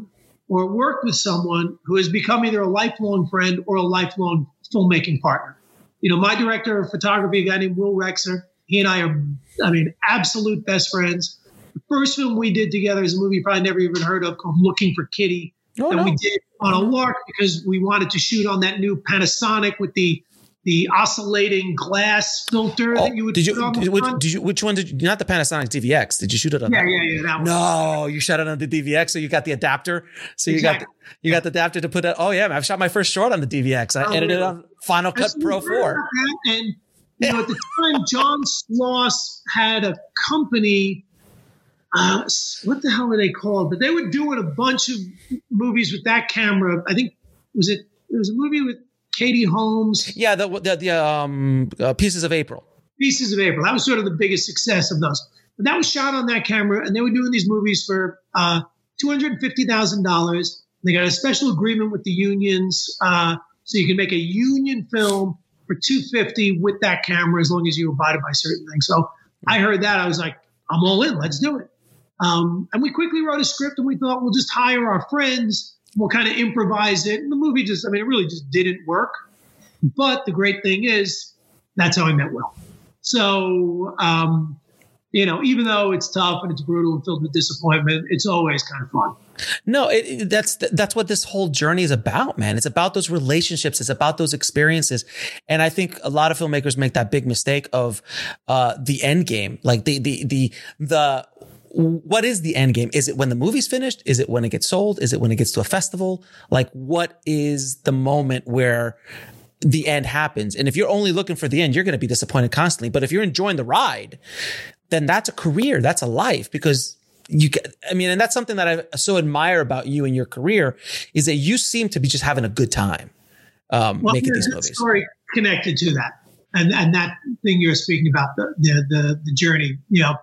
or worked with someone who has become either a lifelong friend or a lifelong filmmaking partner. My director of photography, a guy named Will Rexer, he and I are, absolute best friends. The first film we did together is a movie you probably never even heard of called Looking for Kitty. We did on a lark because we wanted to shoot on that new Panasonic with the oscillating glass filter that you would put on the front. Which one did you, not the Panasonic DVX? Did you shoot it on? Yeah, that one. No, you shot it on the DVX, so you got the adapter. So you got the adapter to put it. Oh yeah, I've shot my first short on the DVX. I edited it on Final Cut Pro 4. And at the time, John Sloss had a company. What the hell were they called? But they were doing a bunch of movies with that camera. I think there was a movie with Katie Holmes. Yeah, the Pieces of April. Pieces of April. That was sort of the biggest success of those. But that was shot on that camera, and they were doing these movies for $250,000. They got a special agreement with the unions, so you can make a union film for $250,000 with that camera as long as you abided by certain things. So I heard that. I was like, I'm all in. Let's do it. And we quickly wrote a script, and we thought we'll just hire our friends. We'll kind of improvise it. And the movie it really just didn't work. But the great thing is that's how I met Will. So, even though it's tough and it's brutal and filled with disappointment, it's always kind of fun. No, that's what this whole journey is about, man. It's about those relationships. It's about those experiences. And I think a lot of filmmakers make that big mistake of the end game. Like what is the end game? Is it when the movie's finished? Is it when it gets sold? Is it when it gets to a festival? Like, what is the moment where the end happens? And if you're only looking for the end, you're going to be disappointed constantly. But if you're enjoying the ride, then that's a career. That's a life, because and that's something that I so admire about you and your career is that you seem to be just having a good time making these movies. Story connected to that, and that thing you're speaking about, the journey.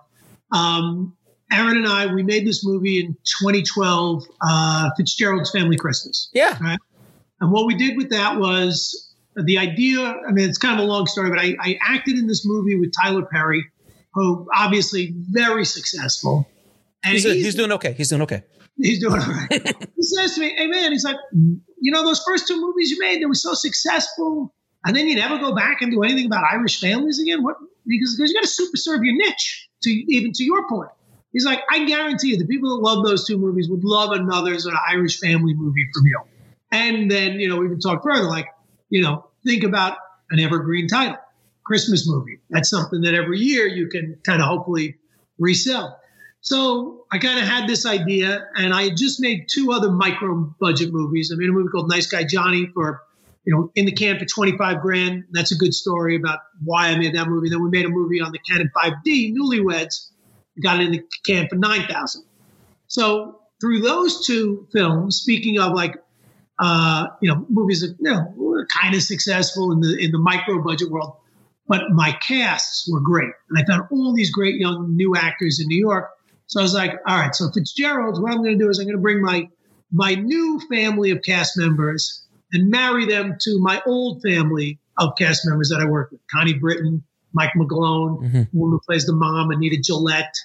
Aaron and I, we made this movie in 2012, Fitzgerald's Family Christmas. Yeah. Right? And what we did with that was the idea. It's kind of a long story, but I acted in this movie with Tyler Perry, who obviously very successful. And he's doing okay. He's doing okay. He's doing all right. He says to me, hey, man, he's like, those first two movies you made, they were so successful. And then you never go back and do anything about Irish families again? What? Because you got to super serve your niche, even to your point. He's like, I guarantee you the people that love those two movies would love another sort of Irish family movie from you. And then, we can talk further, like, think about an evergreen title, Christmas movie. That's something that every year you can kind of hopefully resell. So I kind of had this idea, and I had just made two other micro budget movies. I made a movie called Nice Guy Johnny for, in the can for $25,000. That's a good story about why I made that movie. Then we made a movie on the Canon 5D, Newlyweds. Got it in the can for $9,000. So through those two films, speaking of movies that were kind of successful in the micro budget world, but my casts were great, and I found all these great young new actors in New York. So I was like, all right, so Fitzgerald's, what I'm going to do is I'm going to bring my new family of cast members and marry them to my old family of cast members that I worked with: Connie Britton, Mike McGlone, who plays the mom, Anita Gillette.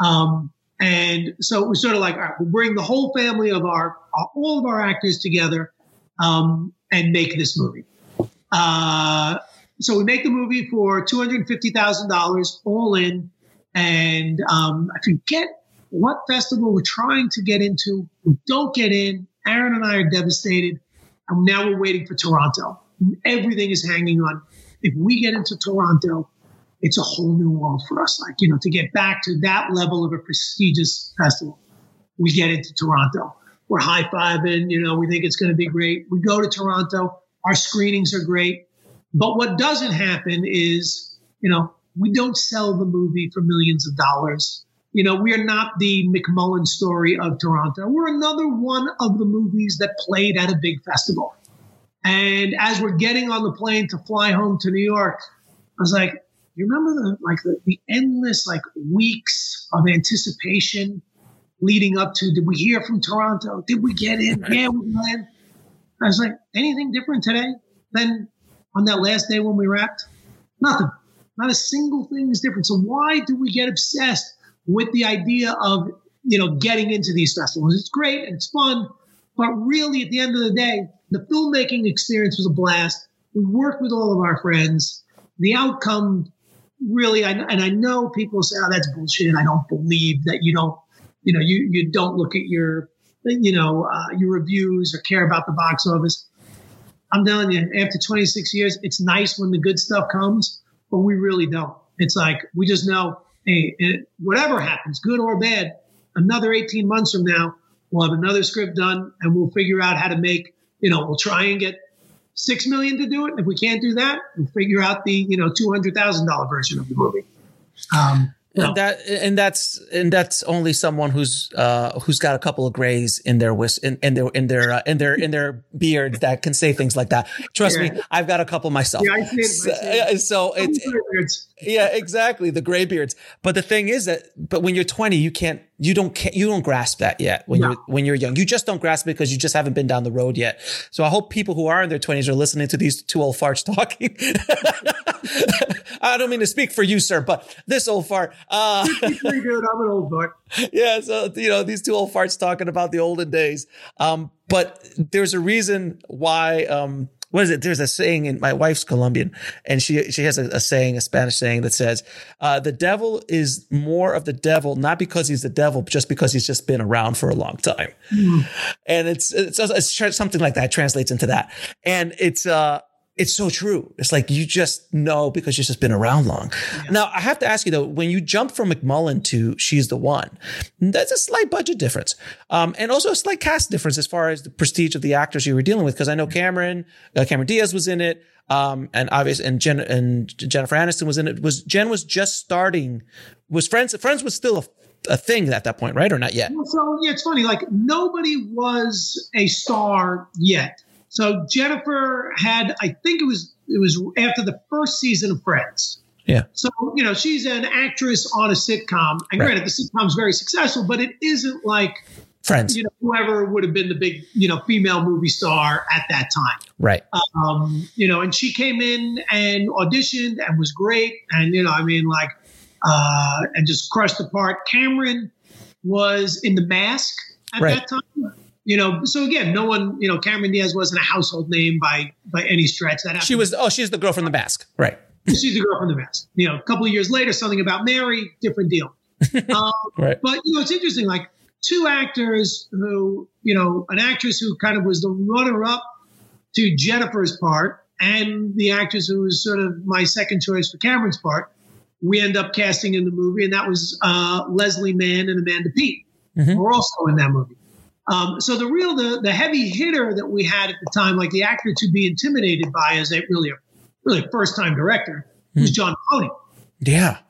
And so it was sort of like, all right, we'll bring the whole family of all of our actors together and make this movie. So we make the movie for $250,000 all in. And I forget what festival we're trying to get into. We don't get in. Aaron and I are devastated. And now we're waiting for Toronto. Everything is hanging on. If we get into Toronto, it's a whole new world for us. Like, to get back to that level of a prestigious festival, we get into Toronto. We're high-fiving, we think it's going to be great. We go to Toronto. Our screenings are great. But what doesn't happen is, we don't sell the movie for millions of dollars. We are not the McMullen story of Toronto. We're another one of the movies that played at a big festival. And as we're getting on the plane to fly home to New York, I was like, you remember the endless weeks of anticipation leading up to, did we hear from Toronto? Did we get in? Yeah, we went. I was like, anything different today than on that last day when we wrapped? Nothing. Not a single thing is different. So why do we get obsessed with the idea of, getting into these festivals? It's great and it's fun, But really, at the end of the day, the filmmaking experience was a blast. We worked with all of our friends. The outcome really, and I know people say, oh, that's bullshit. I don't believe that you don't look at your reviews or care about the box office. I'm telling you, after 26 years, it's nice when the good stuff comes, but we really don't. It's like, we just know, hey, whatever happens, good or bad, another 18 months from now, we'll have another script done and we'll figure out how to make, we'll try and get $6 million to do it. If we can't do that, we'll figure out the, $200,000 version of the movie. And that's only someone who's got a couple of grays in their beards that can say things like that. Trust me, I've got a couple myself. Yeah, I see it. So it's exactly, the gray beards. But the thing is but when you're 20, you don't grasp that yet. When you're young, you just don't grasp it because you just haven't been down the road yet. So I hope people who are in their 20s are listening to these two old farts talking. I don't mean to speak for you, sir, but this old fart. Pretty good. I'm an old fart. Yeah. So, these two old farts talking about the olden days. But there's a reason why, what is it? There's a saying, and my wife's Colombian, and she has a saying, a Spanish saying that says, the devil is more of the devil, not because he's the devil, but just because he's just been around for a long time. Mm. And it's something like that translates into that. And it's so true. It's like, you just know because you've just been around long. Yeah. Now, I have to ask you though, when you jump from McMullen to She's the One, that's a slight budget difference. And also a slight cast difference as far as the prestige of the actors you were dealing with. Cause I know Cameron Diaz was in it. And Jennifer Aniston was in it. Jen was just starting, Friends was still a thing at that point, right? Or not yet? So yeah, it's funny. Like, nobody was a star yet. So Jennifer had, I think it was after the first season of Friends. Yeah. So, she's an actress on a sitcom. And granted, the sitcom's very successful, but it isn't like Friends. Whoever would have been the big, female movie star at that time. Right. And she came in and auditioned and was great. And, and just crushed the part. Cameron was in The Mask at that time. So again, no one, Cameron Diaz wasn't a household name by any stretch. She's the girl from The Mask. Right. She's the girl from The Mask. A couple of years later, Something About Mary, different deal. Right. But, it's interesting, like two actors who, an actress who kind of was the runner-up to Jennifer's part and the actress who was sort of my second choice for Cameron's part, we end up casting in the movie. And that was Leslie Mann and Amanda Peet. Mm-hmm. Were also in that movie. So the heavy hitter that we had at the time, like the actor to be intimidated by as a really first time director, was John Mahoney. Yeah.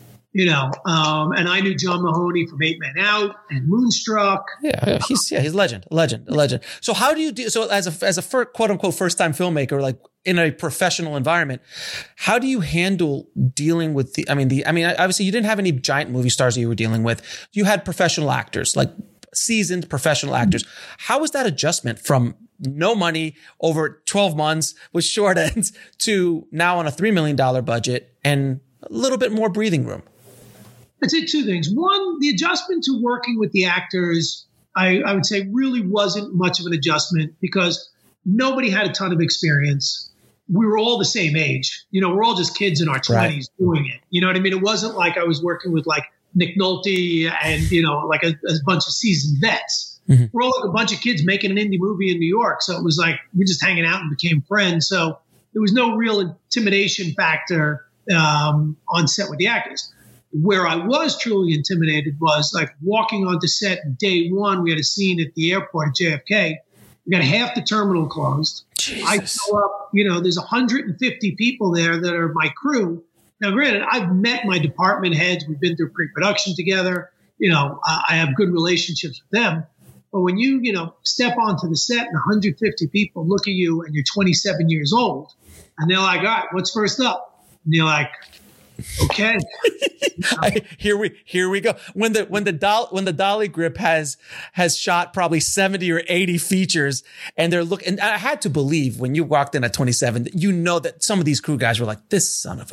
And I knew John Mahoney from 8 Men Out and Moonstruck. Yeah, he's a legend. So how do you do? So as a quote unquote first time filmmaker, like in a professional environment, how do you handle dealing with obviously you didn't have any giant movie stars that you were dealing with. You had professional actors, like seasoned professional actors. How was that adjustment from no money over 12 months with short ends to now on a $3 million budget and a little bit more breathing room? I'd say two things. One, the adjustment to working with the actors, I would say really wasn't much of an adjustment because nobody had a ton of experience. We were all the same age. We're all just kids in our 20s doing it. You know what I mean? It wasn't like I was working with like Nick Nolte and, like a bunch of seasoned vets. Mm-hmm. We're all like a bunch of kids making an indie movie in New York. So it was like, we're just hanging out and became friends. So there was no real intimidation factor on set with the actors. Where I was truly intimidated was like walking onto set day one. We had a scene at the airport at JFK. We got half the terminal closed. Jesus. I show up, there's 150 people there that are my crew. Now, granted, I've met my department heads. We've been through pre-production together. I have good relationships with them. But when you, step onto the set and 150 people look at you and you're 27 years old and they're like, all right, what's first up? And you're like, okay. Here we go. When the dolly grip has shot probably 70 or 80 features and they're looking, and I had to believe when you walked in at 27, that that some of these crew guys were like, this son of a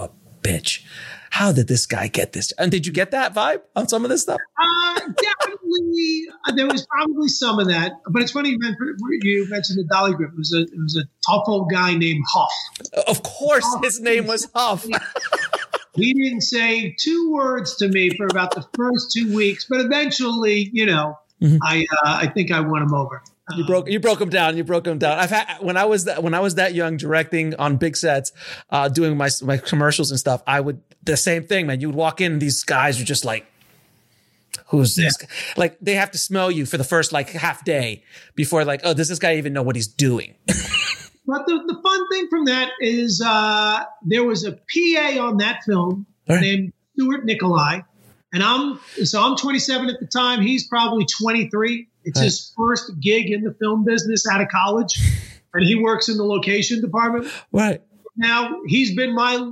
bitch. How did this guy get this? And did you get that vibe on some of this stuff? Definitely. There was probably some of that. But it's funny you mentioned the Dolly Grip. It was a tough old guy named Huff. Of course, his name was Huff. He didn't say 2 words to me for about the first 2 weeks, but eventually, I think I won him over. You broke him down. I've had when I was that young, directing on big sets, doing my commercials and stuff. The same thing, man. You would walk in and these guys are just like, who's this? Yeah. Like they have to smell you for the first half day before does this guy even know what he's doing? But the fun thing from that is there was a PA on that film named Stuart Nicolai, and I'm 27 at the time. He's probably 23. It's his first gig in the film business out of college, and he works in the location department. Right. Now, he's been my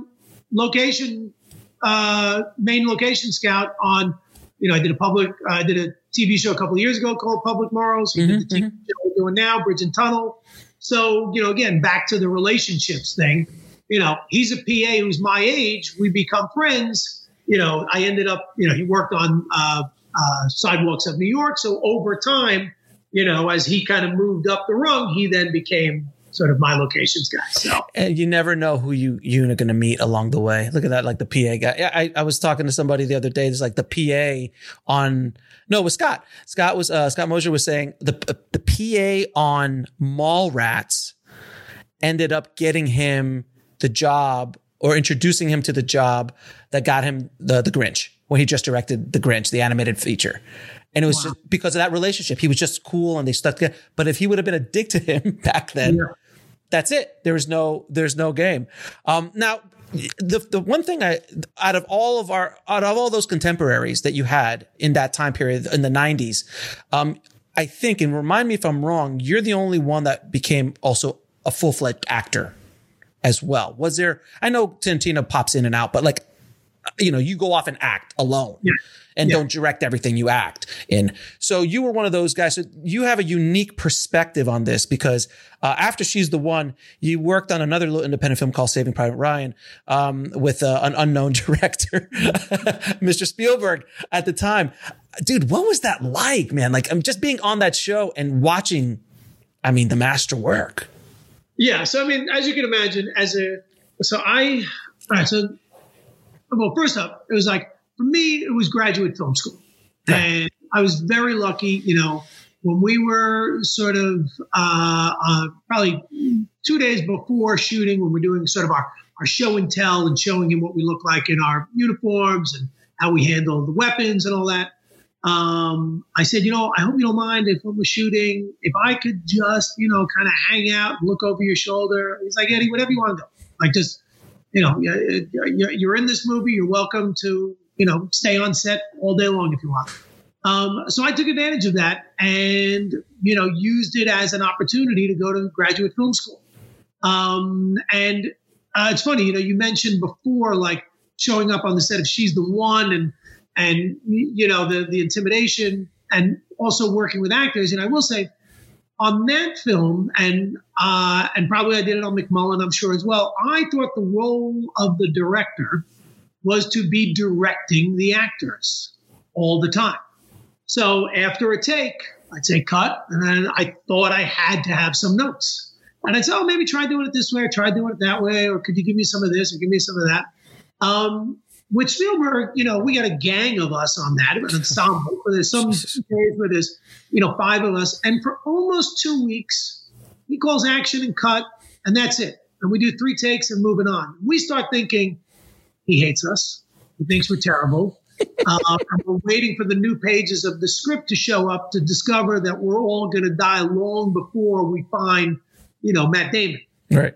main location scout on, I did a TV show a couple of years ago called Public Morals. He did the TV show we're doing now, Bridge and Tunnel. So, again, back to the relationships thing, he's a PA who's my age. We become friends. I ended up, he worked on Sidewalks of New York. So over time, as he kind of moved up the rung, he then became sort of my locations guy. So, and you never know who you're going to meet along the way. Look at that, the PA guy. I was talking to somebody the other day. There's the PA on. No, it was Scott. Scott Mosier was saying the PA on Mallrats ended up getting him the job or introducing him to the job that got him the Grinch, when he just directed The Grinch, the animated feature. And it was just because of that relationship. He was just cool and they stuck together. But if he would have been a dick to him back then, that's it. There's no game. Now, the one thing out of all those contemporaries that you had in that time period in the 90s, I think, and remind me if I'm wrong, you're the only one that became also a full-fledged actor as well. Was there, I know Tarantino pops in and out, but you go off and act alone and don't direct everything you act in. So you were one of those guys. So you have a unique perspective on this because after She's the One, you worked on another little independent film called Saving Private Ryan with an unknown director, Mr. Spielberg at the time. Dude, what was that like, man? I'm just being on that show and watching, the master work. Yeah. So, as you can imagine, well, first up, it was for me, it was graduate film school. Right. And I was very lucky, when we were sort of probably 2 days before shooting, when we're doing sort of our show and tell and showing him what we look like in our uniforms and how we handle the weapons and all that. I said, I hope you don't mind if when we're shooting, if I could just, kind of hang out and look over your shoulder. He's like, Eddie, whatever you want to do. Just, you're in this movie. You're welcome to, stay on set all day long if you want. So I took advantage of that and, used it as an opportunity to go to graduate film school. And it's funny, you mentioned before, showing up on the set of She's the One and the intimidation and also working with actors. And I will say on that film, and probably I did it on McMullen, I'm sure as well, I thought the role of the director was to be directing the actors all the time. So after a take, I'd say cut, and then I thought I had to have some notes. And I'd say, maybe try doing it this way, or try doing it that way, or could you give me some of this, or give me some of that? With Spielberg, we got a gang of us on that, an ensemble. There's some days where there's, 5 of us. And for almost 2 weeks, he calls action and cut, and that's it. And we do 3 takes and moving on. We start thinking, he hates us. He thinks we're terrible. And we're waiting for the new pages of the script to show up to discover that we're all going to die long before we find, Matt Damon. Right.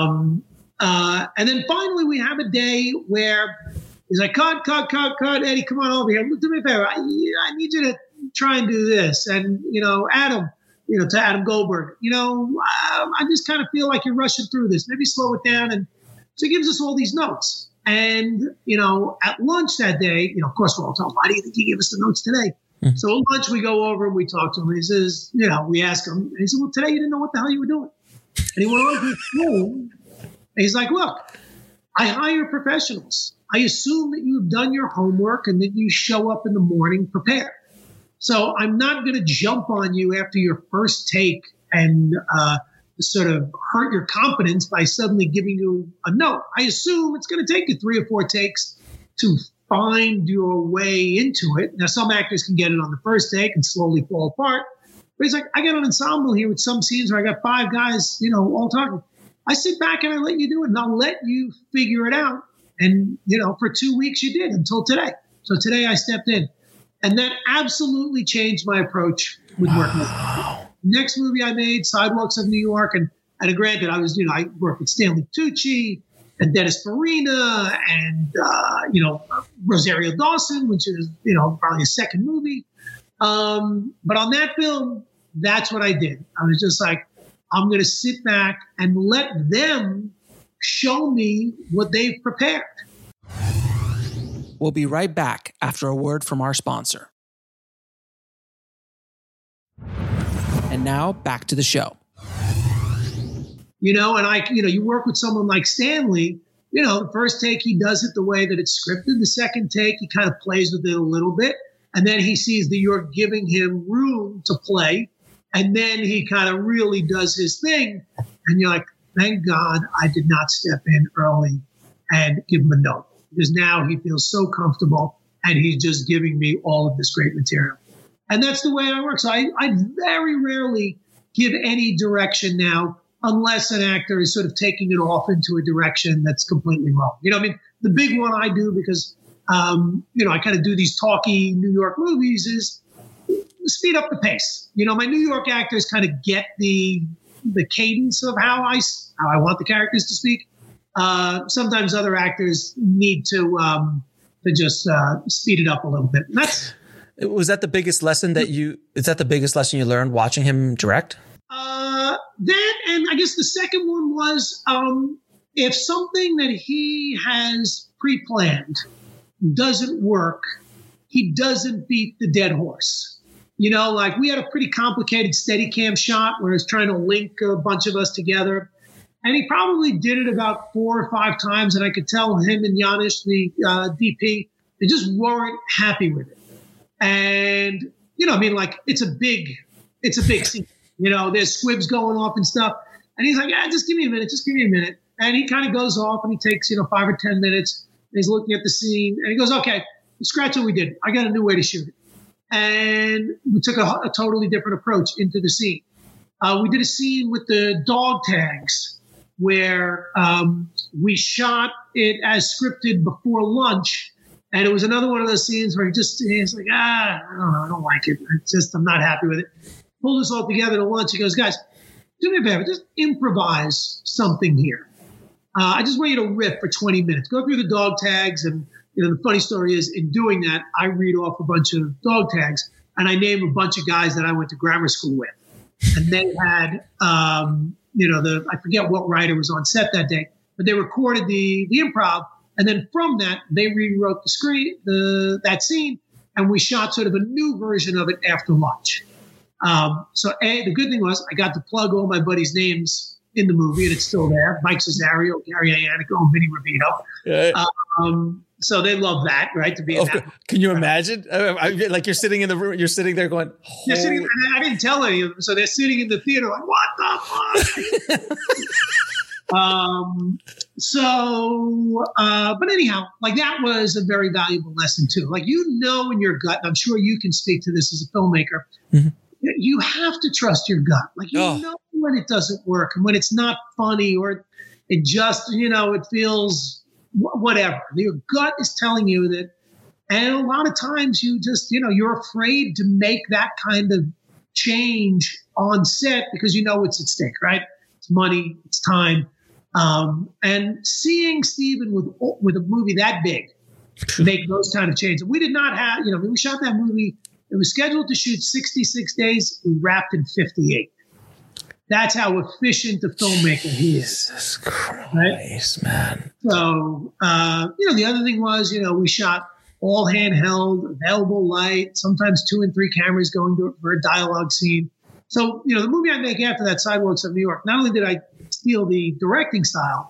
And then finally we have a day where he's like, cut, Eddie, come on over here. Do me a favor. I need you to try and do this. And, Adam, to Adam Goldberg, I just kind of feel like you're rushing through this. Maybe slow it down. And so he gives us all these notes. And, at lunch that day, of course, we're all talking, why do you think he gave us the notes today? Mm-hmm. So at lunch, we go over and we talk to him. And he says, we ask him. And he said, well, today you didn't know what the hell you were doing. And he went on to his room. And he's like, look, I hire professionals. I assume that you have done your homework and that you show up in the morning prepared. So I'm not going to jump on you after your first take and sort of hurt your confidence by suddenly giving you a note. I assume it's going to take you 3 or 4 takes to find your way into it. Now, some actors can get it on the first take and slowly fall apart. But it's like, I got an ensemble here with some scenes where I got 5 guys, all talking. I sit back and I let you do it, and I'll let you figure it out. And, for 2 weeks you did until today. So today I stepped in. And that absolutely changed my approach with working. Next movie I made, Sidewalks of New York. And granted, I worked with Stanley Tucci and Dennis Farina and, Rosario Dawson, which is, probably a second movie. But on that film, that's what I did. I was just like, I'm going to sit back and let them show me what they've prepared. We'll be right back after a word from our sponsor. And now back to the show. You work with someone like Stanley, the first take, he does it the way that it's scripted. The second take, he kind of plays with it a little bit. And then he sees that you're giving him room to play. And then he kind of really does his thing. And you're like, thank God I did not step in early and give him a note. Because now he feels so comfortable and he's just giving me all of this great material. And that's the way I work. So I very rarely give any direction now unless an actor is sort of taking it off into a direction that's completely wrong. The big one I do because, I kind of do these talky New York movies is speed up the pace. My New York actors kind of get the cadence of how I want the characters to speak. Sometimes other actors need to just speed it up a little bit. Was that the biggest lesson is that the biggest lesson you learned watching him direct? That, and I guess the second one was, if something that he has pre-planned doesn't work, he doesn't beat the dead horse. Like we had a pretty complicated Steadicam shot where he's trying to link a bunch of us together. And he probably did it about 4 or 5 times. And I could tell him and Janusz, the DP, they just weren't happy with it. And, it's a big scene. There's squibs going off and stuff. And he's like, just give me a minute. And he kind of goes off and he takes, 5 or 10 minutes. And he's looking at the scene and he goes, okay, scratch what we did. I got a new way to shoot it. And we took a totally different approach into the scene. We did a scene with the dog tags where we shot it as scripted before lunch. And it was another one of those scenes where he's like, I don't like it. I'm not happy with it. Pulled us all together to lunch. He goes, guys, do me a favor, just improvise something here. I just want you to riff for 20 minutes. Go through the dog tags. And the funny story is, in doing that, I read off a bunch of dog tags. And I name a bunch of guys that I went to grammar school with. And they had, I forget what writer was on set that day, but they recorded the improv. And then from that, they rewrote that scene, and we shot sort of a new version of it after lunch. The good thing was I got to plug all my buddies' names in the movie, and it's still there. Mike Cesario, Gary Iannico, and Vinny Rubino. Yeah. So they love that, right? To be in that. Can you imagine? Like you're sitting in the room, you're sitting there going, I didn't tell any of them. So they're sitting in the theater like, what the fuck? But anyhow, like that was a very valuable lesson too. Like, in your gut, and I'm sure you can speak to this as a filmmaker, mm-hmm. You have to trust your gut. Like, know when it doesn't work and when it's not funny or it just, it feels whatever. Your gut is telling you that. And a lot of times you just, you're afraid to make that kind of change on set because what's at stake, right? It's money, it's time. And seeing Steven with a movie that big make those kind of changes. We did not have, we shot that movie. It was scheduled to shoot 66 days. We wrapped in 58. That's how efficient a filmmaker he is. Jesus Christ, right? Man. So, the other thing was, we shot all handheld, available light, sometimes 2 and 3 cameras going to it for a dialogue scene. So, the movie I make after that, Sidewalks of New York, not only did I steal the directing style,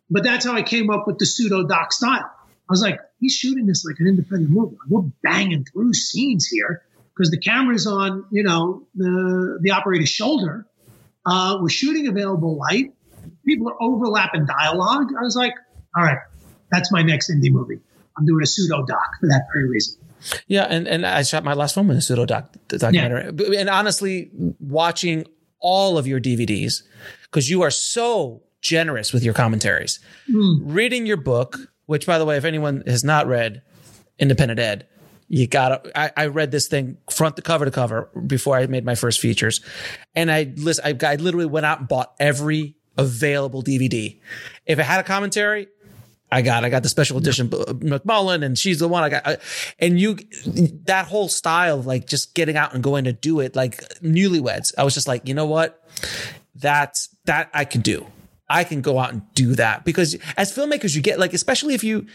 But that's how I came up with the pseudo-doc style. I was like, he's shooting this like an independent movie. We're banging through scenes here because the camera's on, the operator's shoulder. We're shooting available light. People are overlapping dialogue. I was like, all right, that's my next indie movie. I'm doing a pseudo-doc for that very reason. Yeah, and I shot my last film in a pseudo-documentary. Yeah. And honestly, watching all of your DVDs, because you are so generous with your commentaries, reading your book, which, by the way, if anyone has not read Independent Ed, you gotta. I read this thing front to cover before I made my first features, and I literally went out and bought every available DVD. If it had a commentary, I got the special edition McMullen, and she's the one I got. That whole style of like just getting out and going to do it, like Newlyweds. I was just like, you know what, that I can do. I can go out and do that, because as filmmakers, you get like, especially if you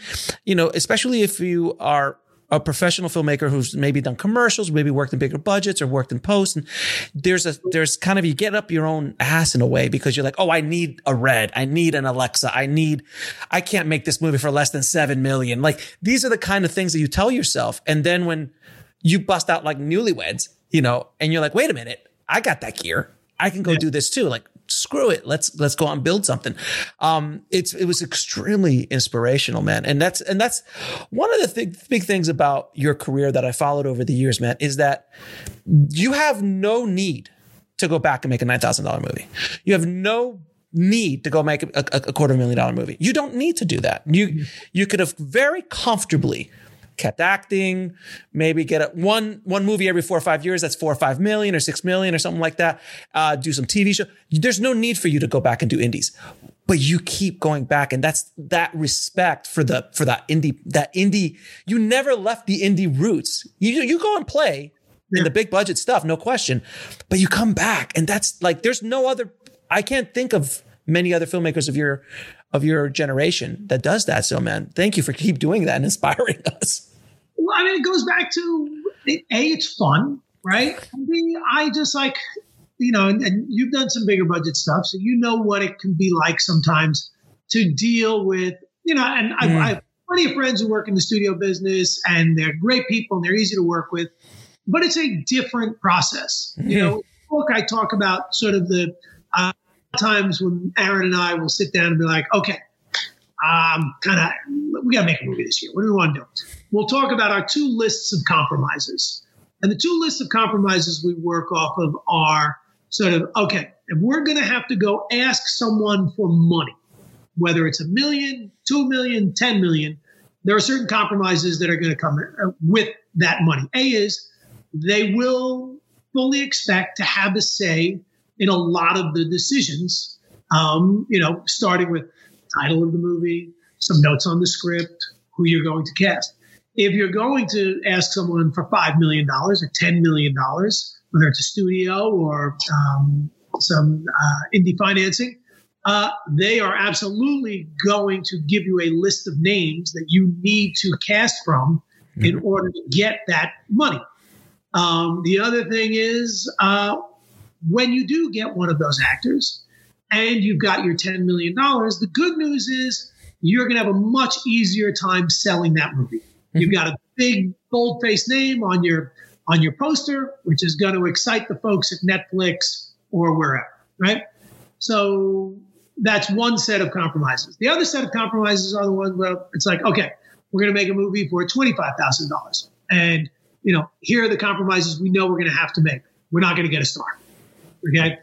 are a professional filmmaker who's maybe done commercials, maybe worked in bigger budgets or worked in post. And there's kind of, you get up your own ass in a way, because you're like, oh, I need a Red. I need an Alexa. I can't make this movie for less than 7 million. Like, these are the kind of things that you tell yourself. And then when you bust out like Newlyweds, and you're like, wait a minute, I got that gear. I can go do this too. Like, screw it. Let's go out and build something. It was extremely inspirational, man. And that's one of the big things about your career that I followed over the years, man, is that you have no need to go back and make a $9,000 movie. You have no need to go make a $250,000 movie. You don't need to do that. You could have very comfortably kept acting, maybe get one movie every 4 or 5 years. That's 4 or 5 million or 6 million or something like that. Do some TV show. There's no need for you to go back and do indies, but you keep going back. And that's that respect for that indie. You never left the indie roots. You go and play in the big budget stuff, no question, but you come back, and that's like, there's no other, I can't think of many other filmmakers of your generation that does that. So, man, thank you for keep doing that and inspiring us. Well, I mean, it goes back to it's fun, right? I just like, and you've done some bigger budget stuff, so you know what it can be like sometimes to deal with, and I have plenty of friends who work in the studio business, and they're great people and they're easy to work with, but it's a different process. In the book, I talk about sort of the times when Aaron and I will sit down and be like, okay, we got to make a movie this year. What do we want to do? We'll talk about our 2 lists of compromises. And the 2 lists of compromises we work off of are sort of, okay, if we're going to have to go ask someone for money, whether it's $1 million, $2 million, $10 million, there are certain compromises that are going to come with that money. A is they will fully expect to have a say in a lot of the decisions, starting with title of the movie, some notes on the script, who you're going to cast. If you're going to ask someone for $5 million or $10 million, whether it's a studio or some indie financing, they are absolutely going to give you a list of names that you need to cast from in order to get that money. The other thing is, when you do get one of those actors and you've got your $10 million, the good news is you're going to have a much easier time selling that movie. You've got a big bold-faced name on your poster, which is going to excite the folks at Netflix or wherever, right? So that's one set of compromises. The other set of compromises are the ones where it's like, okay, we're going to make a movie for $25,000. And, here are the compromises we know we're going to have to make. We're not going to get a star. Okay.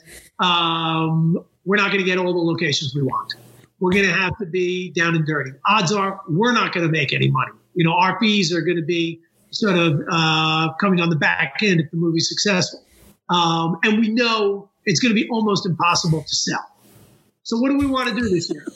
We're not going to get all the locations we want. We're going to have to be down and dirty. Odds are we're not going to make any money. Our fees are going to be sort of coming on the back end if the movie's successful. And we know it's going to be almost impossible to sell. So what do we want to do this year?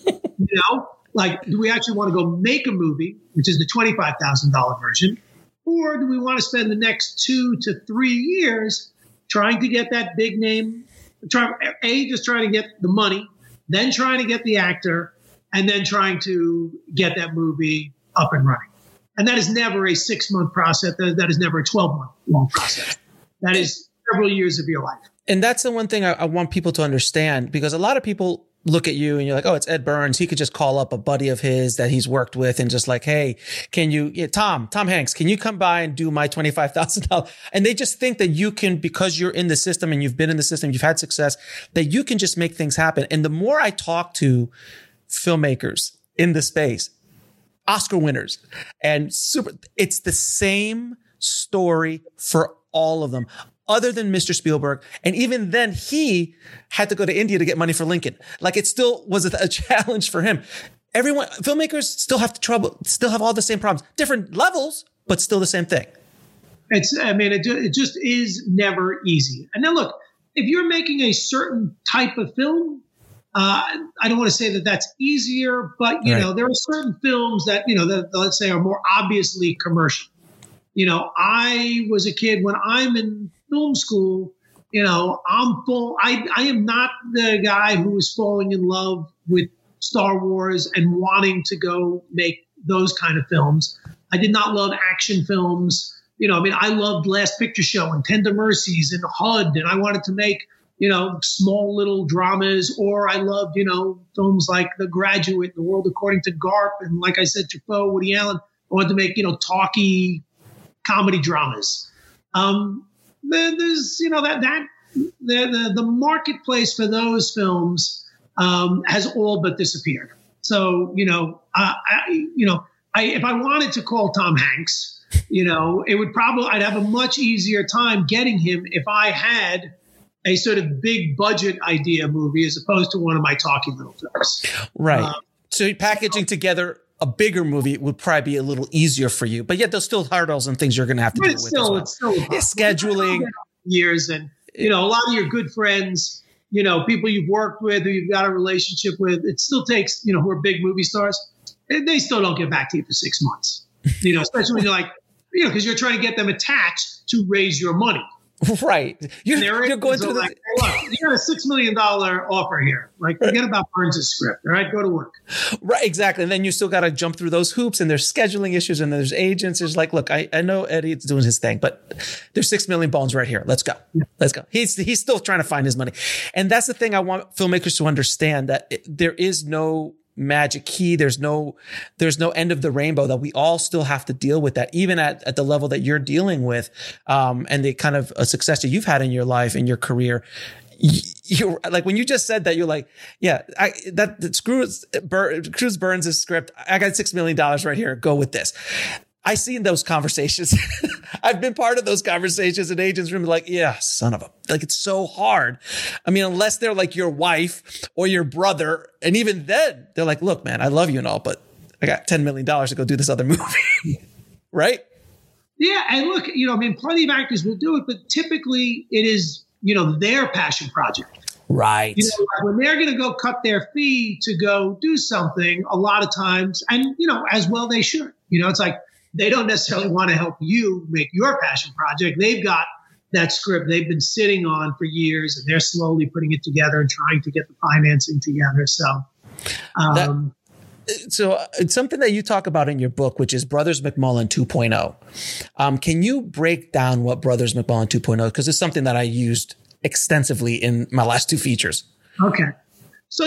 Do we actually want to go make a movie, which is the $25,000 version? Or do we want to spend the next 2 to 3 years trying to get that big name, just trying to get the money, then trying to get the actor, and then trying to get that movie up and running? And that is never a 6-month process. That is never a 12-month long process. That is several years of your life. And that's the one thing I want people to understand, because a lot of people look at you and you're like, oh, it's Ed Burns. He could just call up a buddy of his that he's worked with and just like, hey, can you, Tom Hanks, can you come by and do my $25,000? And they just think that you can, because you're in the system and you've been in the system, you've had success, that you can just make things happen. And the more I talk to filmmakers in the space, Oscar winners and it's the same story for all of them. Other than Mr. Spielberg. And even then he had to go to India to get money for Lincoln. Like it still was a challenge for him. Filmmakers still have all the same problems, different levels, but still the same thing. It just is never easy. And then look, if you're making a certain type of film, I don't want to say that that's easier, but you know, there are certain films that, that let's say are more obviously commercial. I was a kid when I'm in film school, I am not the guy who was falling in love with Star Wars and wanting to go make those kind of films. I did not love action films. I loved Last Picture Show and Tender Mercies and HUD, and I wanted to make, small little dramas, or I loved, films like The Graduate, The World According to Garp, and like I said, Truffaut, Woody Allen. I wanted to make, talky comedy dramas. There's, the marketplace for those films has all but disappeared. So, if I wanted to call Tom Hanks, I'd have a much easier time getting him if I had a sort of big budget idea movie as opposed to one of my talky little films. Right. So packaging together a bigger movie would probably be a little easier for you, but yet there's still hurdles and things you're going to have to deal with. It's still scheduling years, and a lot of your good friends, people you've worked with, who you've got a relationship with. It still takes, who are big movie stars, they still don't get back to you for 6 months. Especially when you're like, because you're trying to get them attached to raise your money. Right. You're going through like, hey, look, you got a $6 million offer here. Like, forget about Burns' script. All right, go to work. Right, exactly. And then you still got to jump through those hoops, and there's scheduling issues, and there's agents. It's like, look, I know Eddie's doing his thing, but there's 6 million bones right here. Let's go. Yeah. Let's go. He's still trying to find his money. And that's the thing I want filmmakers to understand, that there is no magic key. There's no end of the rainbow, that we all still have to deal with that, even at the level that you're dealing with, and the kind of a success that you've had in your life, in your career. You're like, when you just said that, you're like, yeah, screws Burns' script. I got $6 million right here. Go with this. I seen those conversations. I've been part of those conversations in agents' room. Like, yeah, son of a, like, it's so hard. I mean, unless they're like your wife or your brother. And even then they're like, look, man, I love you and all, but I got $10 million to go do this other movie. Right? Yeah. And look, plenty of actors will do it, but typically it is, their passion project. Right. When they're going to go cut their fee to go do something, a lot of times, and, as well they should, it's like, they don't necessarily want to help you make your passion project. They've got that script they've been sitting on for years, and they're slowly putting it together and trying to get the financing together. So it's something that you talk about in your book, which is Brothers McMullen 2.0. Can you break down what Brothers McMullen 2.0? Because it's something that I used extensively in my last 2 features. Okay. So,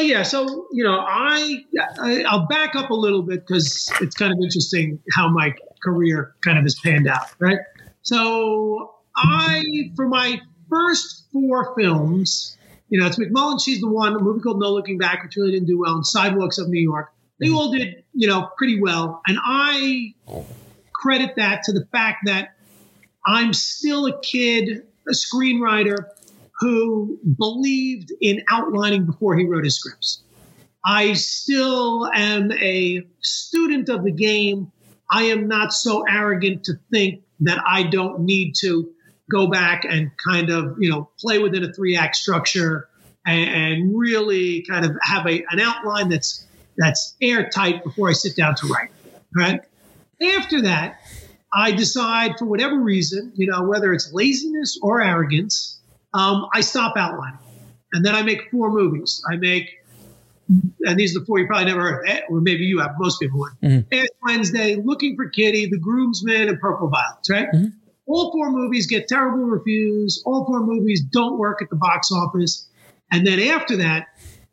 I'll back up a little bit, because it's kind of interesting how my career kind of has panned out, right? So for my first 4 films, it's McMullen, She's the One, a movie called No Looking Back, which really didn't do well, and Sidewalks of New York. They all did, pretty well. And I credit that to the fact that I'm still a kid, a screenwriter, who believed in outlining before he wrote his scripts. I still am a student of the game. I am not so arrogant to think that I don't need to go back and kind of, play within a 3-act structure and really kind of have an outline that's airtight before I sit down to write. Right? After that, I decide, for whatever reason, whether it's laziness or arrogance, I stop outlining. And then I make 4 movies. I make, and these are the 4 you probably never heard, or maybe you have, most people would. Mm-hmm. Ash Wednesday, Looking for Kitty, The Groomsman, and Purple Violets, right? Mm-hmm. All 4 movies get terrible reviews. All 4 movies don't work at the box office. And then after that,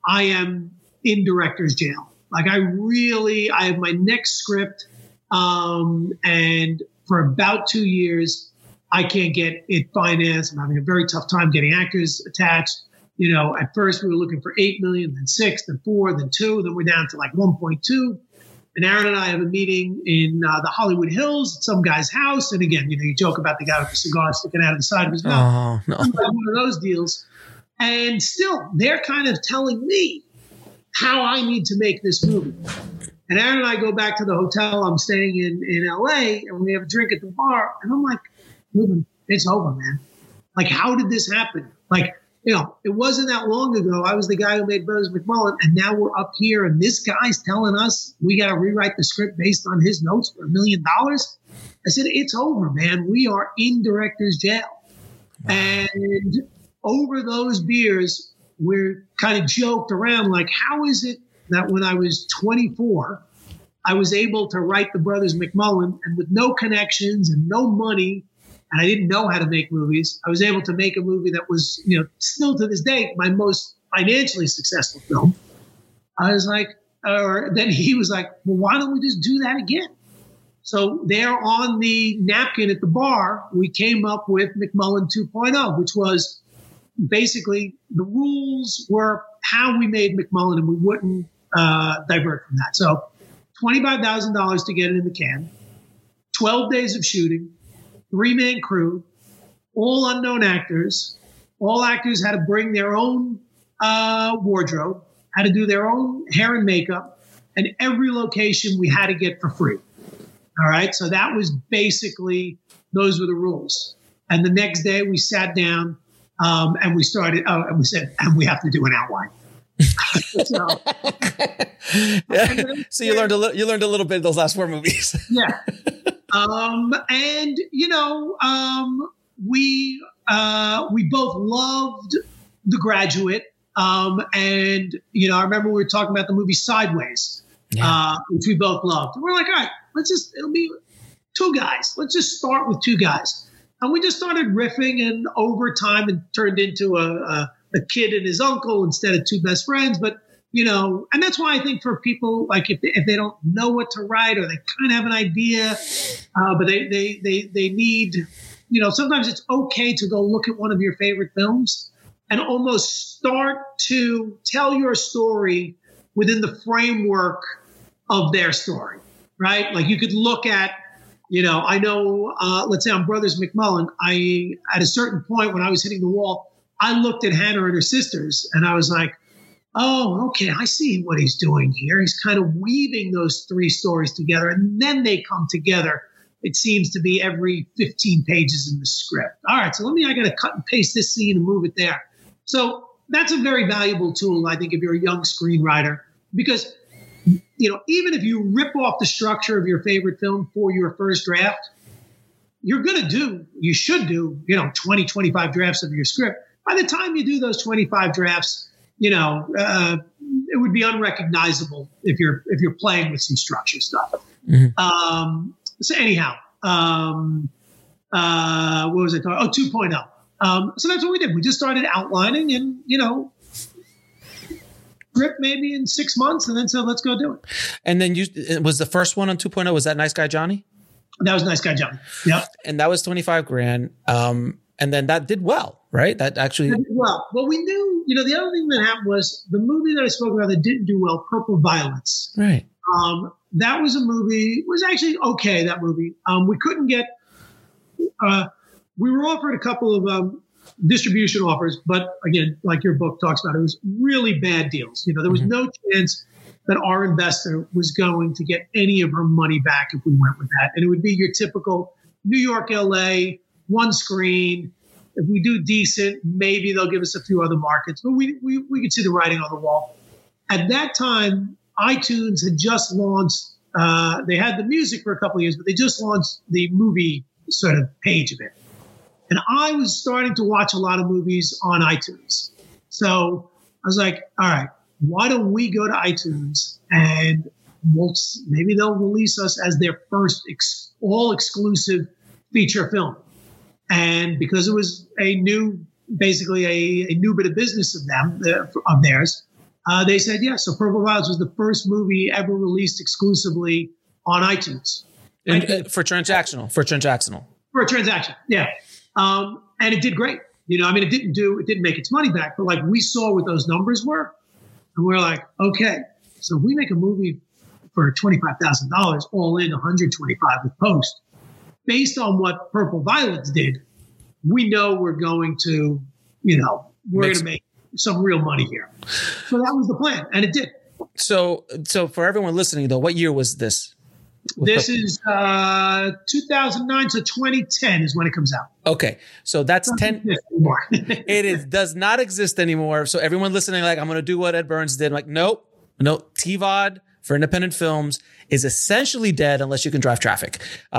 I am in director's jail. Like I have my next script. And for about 2 years, I can't get it financed. I'm having a very tough time getting actors attached. At first we were looking for 8 million, then 6, then 4, then 2, then we're down to like 1.2. And Aaron and I have a meeting in the Hollywood Hills at some guy's house. And again, you joke about the guy with the cigar sticking out of the side of his mouth. Oh, no. Like one of those deals. And still, they're kind of telling me how I need to make this movie. And Aaron and I go back to the hotel I'm staying in LA, and we have a drink at the bar. And I'm like, Ruben, it's over, man. Like, how did this happen? Like, it wasn't that long ago. I was the guy who made Brothers McMullen, and now we're up here, and this guy's telling us we got to rewrite the script based on his notes for $1 million. I said, it's over, man. We are in director's jail. Wow. And over those beers, we're kind of joked around like, how is it that when I was 24, I was able to write the Brothers McMullen, and with no connections and no money, and I didn't know how to make movies, I was able to make a movie that was, still to this day, my most financially successful film. I was like, then he was like, well, why don't we just do that again? So there on the napkin at the bar, we came up with McMullen 2.0, which was basically the rules were how we made McMullen, and we wouldn't divert from that. So $25,000 to get it in the can, 12 days of shooting, 3-man crew, all unknown actors. All actors had to bring their own wardrobe, had to do their own hair and makeup, and every location we had to get for free. All right. So that was basically, those were the rules. And the next day we sat down and we started, and we said, and we have to do an outline. So you learned a little bit of those last 4 movies. Yeah. We both loved The Graduate. I remember we were talking about the movie Sideways, which we both loved. We're like, all right, it'll be 2 guys. Let's just start with 2 guys. And we just started riffing, and over time it turned into a kid and his uncle instead of 2 best friends. But, and that's why I think for people, like if they don't know what to write, or they kind of have an idea, but they need, sometimes it's okay to go look at one of your favorite films and almost start to tell your story within the framework of their story, right? Like you could look at, I know, let's say on Brothers McMullen, at a certain point when I was hitting the wall, I looked at Hannah and her sisters and I was like, oh, okay, I see what he's doing here. He's kind of weaving those 3 stories together, and then they come together. It seems to be every 15 pages in the script. All right, so I got to cut and paste this scene and move it there. So that's a very valuable tool, I think, if you're a young screenwriter, because, even if you rip off the structure of your favorite film for your first draft, you should do, 20, 25 drafts of your script. By the time you do those 25 drafts, it would be unrecognizable if you're playing with some structure stuff. Mm-hmm. So anyhow, what was I talking? Oh, 2.0. So that's what we did. We just started outlining, and script maybe in 6 months, and then said, let's go do it. And then was the first one on 2.0, was that Nice Guy Johnny? That was Nice Guy Johnny. Yeah. And that was $25,000. And then that did well, right? That actually did well. Well, we knew, the other thing that happened was the movie that I spoke about that didn't do well, Purple Violets. Right. That was a movie, it was actually okay, that movie. We couldn't get, we were offered a couple of distribution offers, but again, like your book talks about, it was really bad deals. There was no chance that our investor was going to get any of her money back if we went with that. And it would be your typical New York, LA, 1 screen. If we do decent, maybe they'll give us a few other markets, but we could see the writing on the wall. At that time, iTunes had just launched, they had the music for a couple of years, but they just launched the movie sort of page of it. And I was starting to watch a lot of movies on iTunes. So I was like, all right, why don't we go to iTunes and maybe they'll release us as their first all-exclusive feature film. And because it was basically a new bit of business of theirs, They said yes. So Purple Violets was the first movie ever released exclusively on iTunes. For transactional. For a transaction, yeah. And it did great. It didn't make its money back, but like we saw what those numbers were, and we're like, okay, so if we make a movie for $25,000, all in $125 with post, based on what Purple Violets did, we know we're going to, going to make some real money here. So that was the plan, and it did. So for everyone listening, though, what year was this? This is 2009 to 2010 is when it comes out. Okay, so that's 10. It does not exist anymore. So everyone listening, like, I'm going to do what Ed Burns did. I'm like, nope. TVOD for independent films is essentially dead unless you can drive traffic.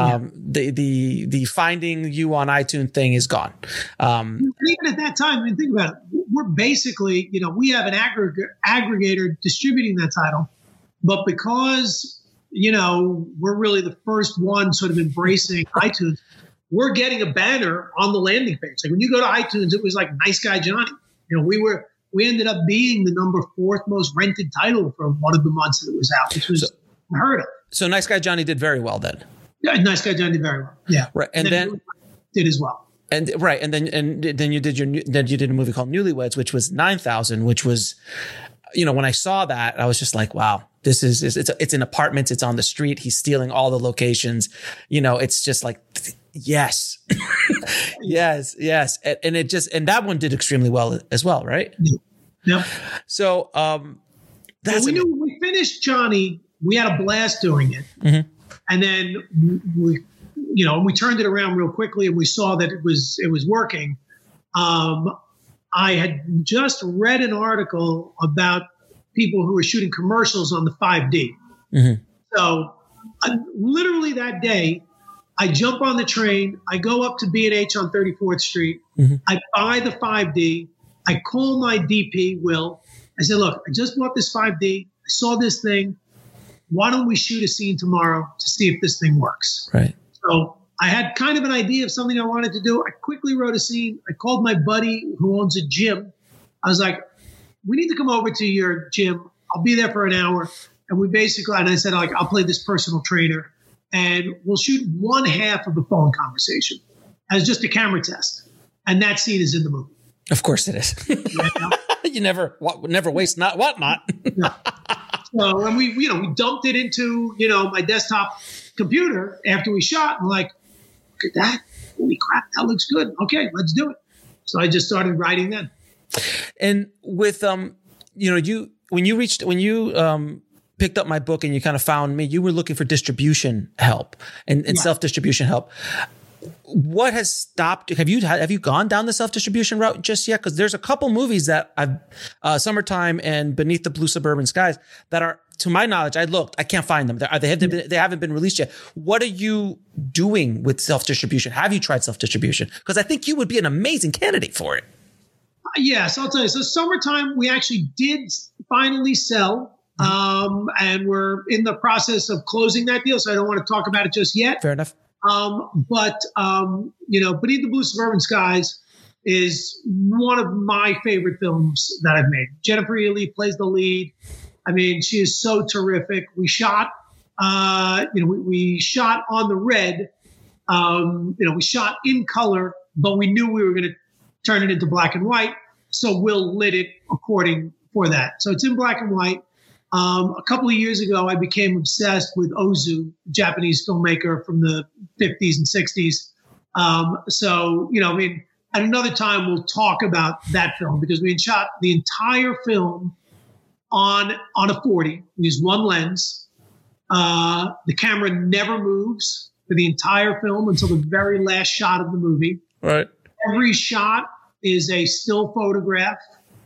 The finding you on iTunes thing is gone. Even at that time, think about it. We're basically, we have an aggregator distributing that title, but because we're really the first one sort of embracing iTunes, we're getting a banner on the landing page. Like when you go to iTunes, it was like Nice Guy Johnny. We ended up being the number 4th most rented title for one of the months that it was out, which was unheard of. So Nice Guy Johnny did very well then. Yeah, Nice Guy Johnny did very well. Yeah, right. And then did as well. And right, and then you did a movie called Newlyweds, which was 9,000, which was, when I saw that, I was just like, wow. It's in apartments. It's on the street. He's stealing all the locations. It's just like, yes, yes. And that one did extremely well as well. Right. Yeah. So, we knew when we finished Johnny, we had a blast doing it. Mm-hmm. And then we turned it around real quickly and we saw that it was working. I had just read an article about people who were shooting commercials on the 5D. Mm-hmm. So literally that day, I jump on the train. I go up to B&H on 34th Street. Mm-hmm. I buy the 5D. I call my DP, Will. I said, look, I just bought this 5D. I saw this thing. Why don't we shoot a scene tomorrow to see if this thing works? Right. So I had kind of an idea of something I wanted to do. I quickly wrote a scene. I called my buddy who owns a gym. I was like, we need to come over to your gym. I'll be there for an hour. And I said, like, I'll play this personal trainer and we'll shoot one half of the phone conversation as just a camera test. And that scene is in the movie. Of course it is. You never waste whatnot. No. So, and we dumped it into, my desktop computer after we shot and like, look at that. Holy crap. That looks good. Okay, let's do it. So I just started writing then. And with, when you picked up my book and you kind of found me, you were looking for distribution help and self-distribution help. What has stopped? Have you gone down the self-distribution route just yet? Because there's a couple movies that I've, Summertime and Beneath the Blue Suburban Skies, that are, to my knowledge, I can't find them. They haven't been released yet. What are you doing with self-distribution? Have you tried self-distribution? Because I think you would be an amazing candidate for it. Yes, I'll tell you. So Summertime, we actually did finally sell, and we're in the process of closing that deal. So I don't want to talk about it just yet. Fair enough. But Beneath the Blue Suburban Skies is one of my favorite films that I've made. Jennifer Ely plays the lead. I mean, she is so terrific. We shot, we shot on the red. We shot in color, but we knew we were going to turn it into black and white. So Will lit it according for that. So it's in black and white. A couple of years ago, I became obsessed with Ozu, Japanese filmmaker from the 50s and 60s. At another time, we'll talk about that film because we had shot the entire film on a 40. We used one lens. The camera never moves for the entire film until the very last shot of the movie. Right. Every shot is a still photograph.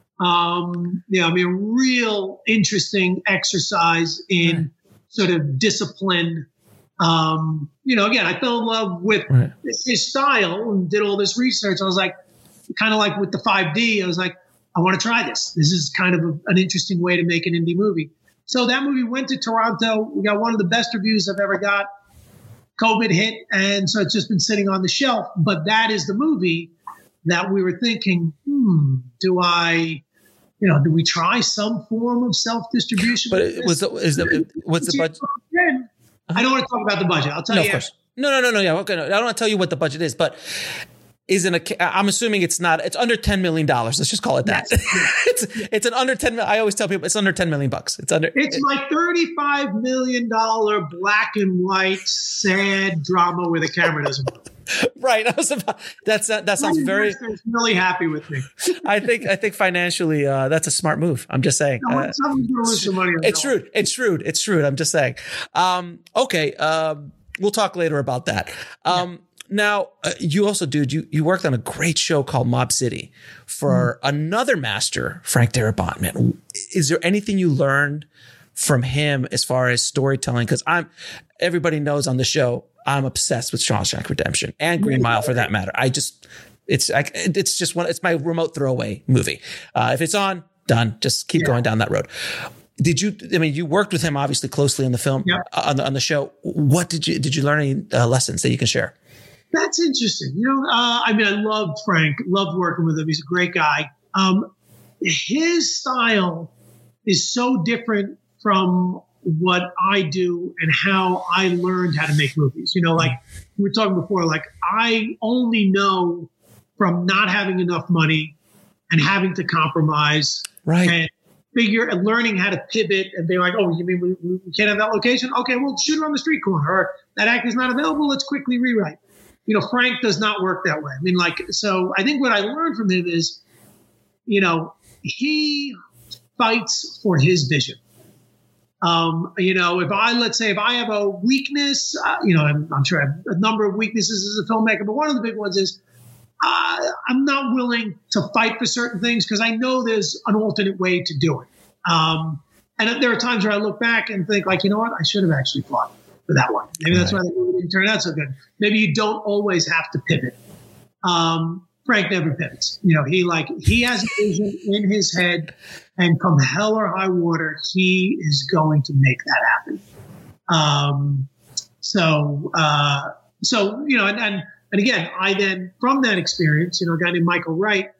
Real interesting exercise in sort of discipline. Again, I fell in love with his style and did all this research. I was like, kind of like with the 5D, I was like, I want to try this. This is kind of an interesting way to make an indie movie. So that movie went to Toronto. We got one of the best reviews I've ever got. COVID hit, and so it's just been sitting on the shelf. But that is the movie that we were thinking, do I do we try some form of self-distribution? But what's the budget? I don't want to talk about the budget. I'll tell you. Of course. No. Yeah, okay. No, I don't want to tell you what the budget is, but I'm assuming it's under $10 million. Let's just call it that. Yes. It's an under 10 million. I always tell people it's under $10 million. It's my $35 million black and white sad drama where the camera doesn't move. Right. That sounds very really happy with me. I think financially, that's a smart move. I'm just saying. Someone's going to lose some money. It's shrewd. I'm just saying. Okay. We'll talk later about that. Now, you also, dude, you worked on a great show called Mob City for another master, Frank Darabont. Man, is there anything you learned from him as far as storytelling? Because everybody knows on the show, I'm obsessed with Shawshank Redemption and Green Mile for that matter. It's my remote throwaway movie. If it's on, done. Just keep going down that road. You worked with him obviously closely in the film, on the show. What did you learn any lessons that you can share? That's interesting. I loved Frank, loved working with him. He's a great guy. His style is so different from what I do and how I learned how to make movies. Like we were talking before, like I only know from not having enough money and having to compromise, right? And learning how to pivot and be like, oh, you mean we can't have that location? Okay, we'll shoot it on the street corner. Or that actor's not available. Let's quickly rewrite. Frank does not work that way. So I think what I learned from him is, he fights for his vision. If I have a weakness, I'm sure I have a number of weaknesses as a filmmaker, but one of the big ones is I'm not willing to fight for certain things because I know there's an alternate way to do it. And there are times where I look back and think like, you know what, I should have actually fought for that one. Maybe that's why the movie didn't turn out so good. Maybe you don't always have to pivot. Frank never pivots. He has a vision in his head, and come hell or high water, he is going to make that happen. And again, I then, from that experience, a guy named Michael Wright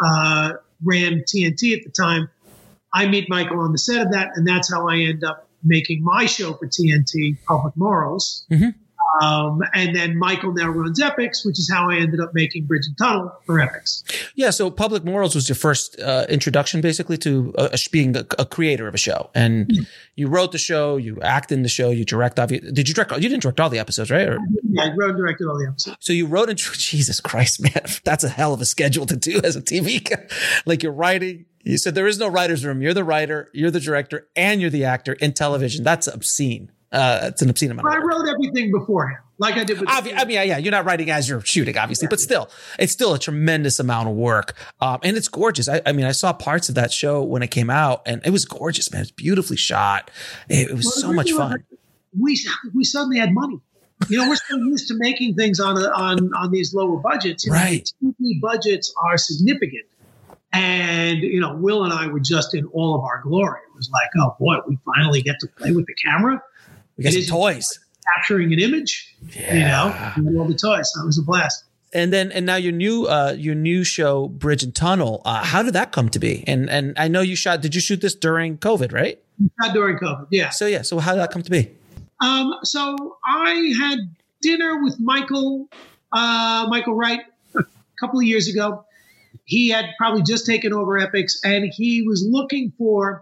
ran TNT at the time. I meet Michael on the set of that, and that's how I end up making my show for TNT, Public Morals. Mm-hmm. And then Michael now runs Epix, which is how I ended up making Bridge and Tunnel for Epix. Yeah, so Public Morals was your first introduction basically to being a creator of a show. And you wrote the show, you act in the show, you direct. Did you direct? You didn't direct all the episodes, right? Yeah, I wrote and directed all the episodes. So you wrote and Jesus Christ, man, that's a hell of a schedule to do as a TV guy. Like you're writing. You said there is no writer's room. You're the writer, you're the director, and you're the actor in television. That's obscene. It's an obscene amount. I wrote everything beforehand, like I did with. You're not writing as you're shooting, obviously, but still, it's still a tremendous amount of work, and it's gorgeous. I saw parts of that show when it came out, and it was gorgeous, man. It's beautifully shot. It was so much fun. We suddenly had money. We're so used to making things on these lower budgets. Right. TV budgets are significant. And, Will and I were just in all of our glory. It was like, oh boy, we finally get to play with the camera. We got some toys. Capturing an image, all the toys. So it was a blast. And now your new show, Bridge and Tunnel. How did that come to be? And I know did you shoot this during COVID, right? Not during COVID. Yeah. So how did that come to be? So I had dinner with Michael Wright a couple of years ago. He had probably just taken over Epix, and he was looking for,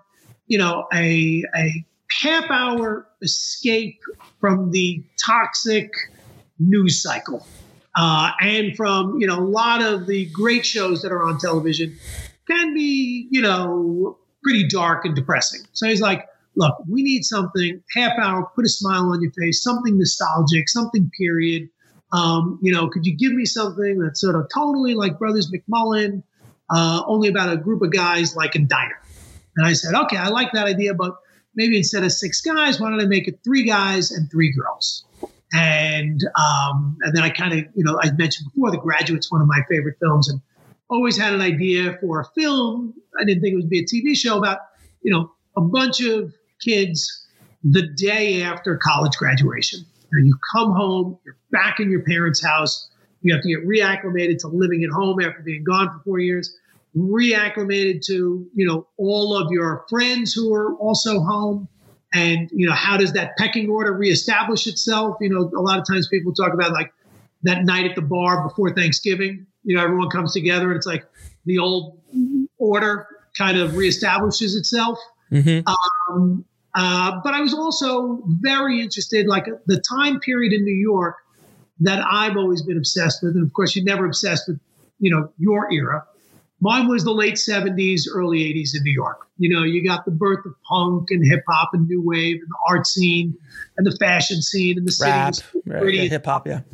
a half-hour escape from the toxic news cycle, and from a lot of the great shows that are on television can be pretty dark and depressing. So he's like, look, we need something half-hour, put a smile on your face, something nostalgic, something period. Could you give me something that's sort of totally like Brothers McMullen, only about a group of guys like a diner? And I said, okay, I like that idea, but maybe instead of 6 guys, why don't I make it 3 guys and 3 girls? And then I kind of, I mentioned before, The Graduate's one of my favorite films, and always had an idea for a film. I didn't think it would be a TV show about, a bunch of kids the day after college graduation. And you come home, you're back in your parents' house. You have to get reacclimated to living at home after being gone for 4 years. reacclimated to, all of your friends who are also home. And, how does that pecking order reestablish itself? A lot of times people talk about like that night at the bar before Thanksgiving, everyone comes together and it's like the old order kind of reestablishes itself. Mm-hmm. But I was also very interested, like the time period in New York that I've always been obsessed with. And of course, you're never obsessed with, your era. Mine was the late 70s, early 80s in New York. You got the birth of punk and hip hop and new wave and the art scene and the fashion scene and the rap, city. Right, hip hop, yeah.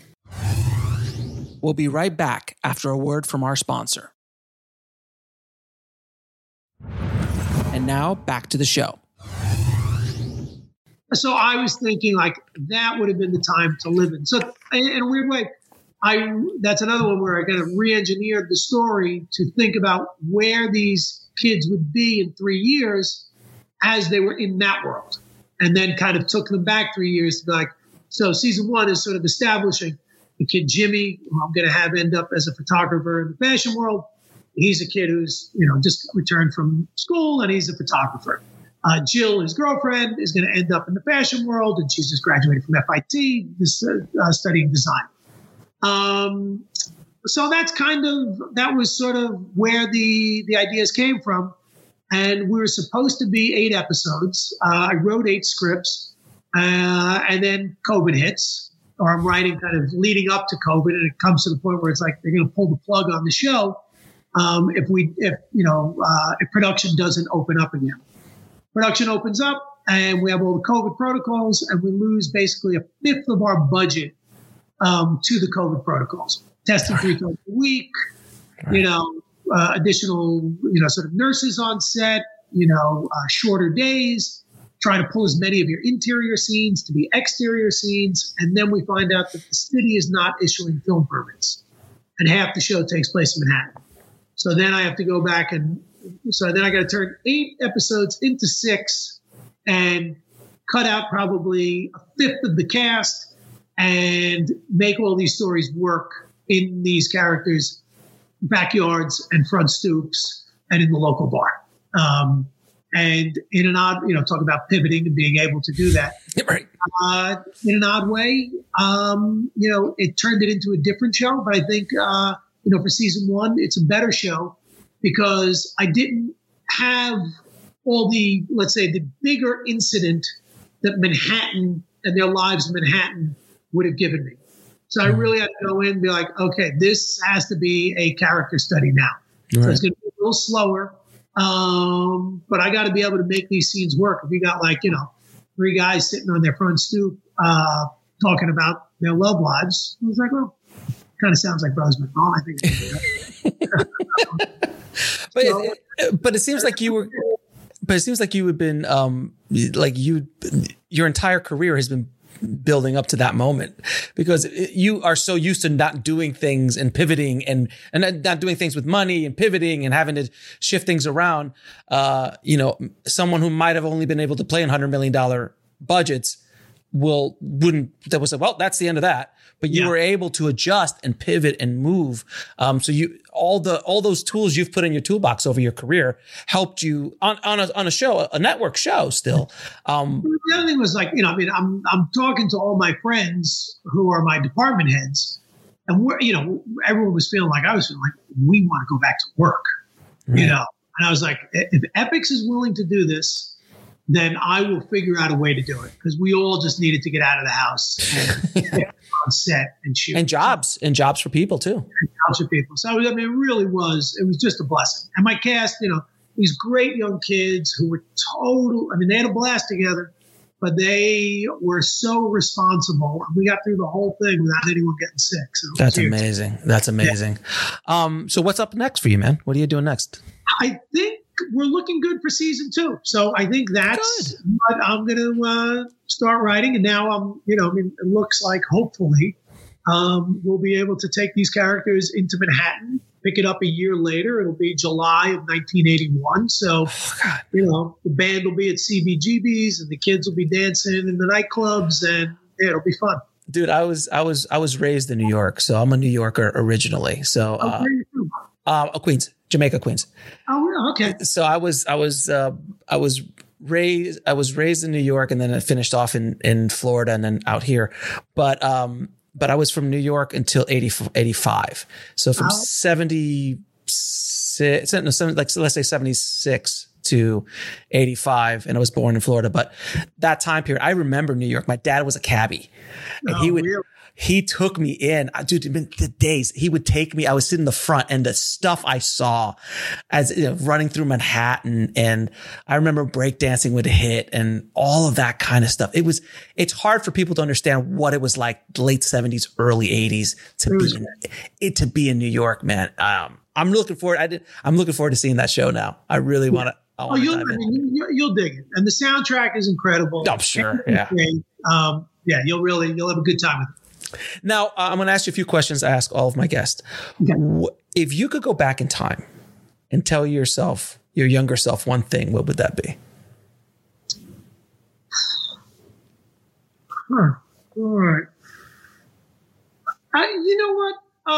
We'll be right back after a word from our sponsor. And now back to the show. So I was thinking like that would have been the time to live in. So in a weird way, that's another one where I kind of re-engineered the story to think about where these kids would be in 3 years as they were in that world. And then kind of took them back 3 years to be like, so season 1 is sort of establishing the kid Jimmy, who I'm going to have end up as a photographer in the fashion world. He's a kid who's, just returned from school and he's a photographer. Jill, his girlfriend, is going to end up in the fashion world, and she's just graduated from FIT, studying design. So that was sort of where the ideas came from. And we were supposed to be 8 episodes. I wrote 8 scripts, and then COVID hits, or I'm writing kind of leading up to COVID, and it comes to the point where it's like they're going to pull the plug on the show if production doesn't open up again. Production opens up and we have all the COVID protocols, and we lose basically 1/5 of our budget to the COVID protocols. Testing 3 times a week, additional, sort of nurses on set, shorter days, trying to pull as many of your interior scenes to be exterior scenes. And then we find out that the city is not issuing film permits, and half the show takes place in Manhattan. So then I have to go back I got to turn 8 episodes into 6 and cut out probably 1/5 of the cast and make all these stories work in these characters' backyards and front stoops and in the local bar. And in an odd, talk about pivoting and being able to do that. Right. In an odd way, it turned it into a different show. But I think, for season 1, it's a better show because I didn't have all the, let's say, the bigger incident that Manhattan and their lives in Manhattan would have given me. So I really had to go in and be like, okay, this has to be a character study now. Right. So it's going to be a little slower, but I got to be able to make these scenes work. If you got 3 guys sitting on their front stoop talking about their love lives, I was like, well, kind of sounds like Brothers McMahon. I think I can do that. But it seems like you were. But it seems like you had been your entire career has been building up to that moment, because you are so used to not doing things and pivoting and not doing things with money and pivoting and having to shift things around. Someone who might have only been able to play in $100 million budgets would say, well, that's the end of that. But you were able to adjust and pivot and move. So all those tools you've put in your toolbox over your career helped you on a show, a network show still. The other thing was I'm talking to all my friends who are my department heads, and everyone was feeling like I was feeling like we want to go back to work, right. And I was like, if Epix is willing to do this, then I will figure out a way to do it, because we all just needed to get out of the house and get on set and shoot. And jobs for people too. And jobs for people. So it really was just a blessing. And my cast, these great young kids who were they had a blast together, but they were so responsible. We got through the whole thing without anyone getting sick. So that's amazing. That's amazing. Yeah. So what's up next for you, man? What are you doing next? I think we're looking good for season 2. So I think that's what I'm going to start writing. And now it looks like hopefully we'll be able to take these characters into Manhattan, pick it up a year later. It'll be July of 1981. So, the band will be at CBGB's and the kids will be dancing in the nightclubs, and it'll be fun. Dude, I was raised in New York, so I'm a New Yorker originally. So Queens, Jamaica, Queens. Oh, okay. So I was raised in New York, and then I finished off in Florida and then out here. But I was from New York until 85. So from 76, let's say 76 to 85, and I was born in Florida. But that time period, I remember New York. My dad was a cabbie, and he took me in. Dude, the days he would take me, I was sitting in the front, and the stuff I saw as running through Manhattan, and I remember breakdancing would hit and all of that kind of stuff. It's hard for people to understand what it was like late 70s, early 80s to be in New York, man. I'm looking forward. I'm looking forward to seeing that show now. I really want to. You'll dig it, and the soundtrack is incredible. I'm sure. Yeah. You'll have a good time with it. Now, I'm going to ask you a few questions I ask all of my guests. Okay. If you could go back in time and tell your younger self one thing, what would that be? All right. You know what?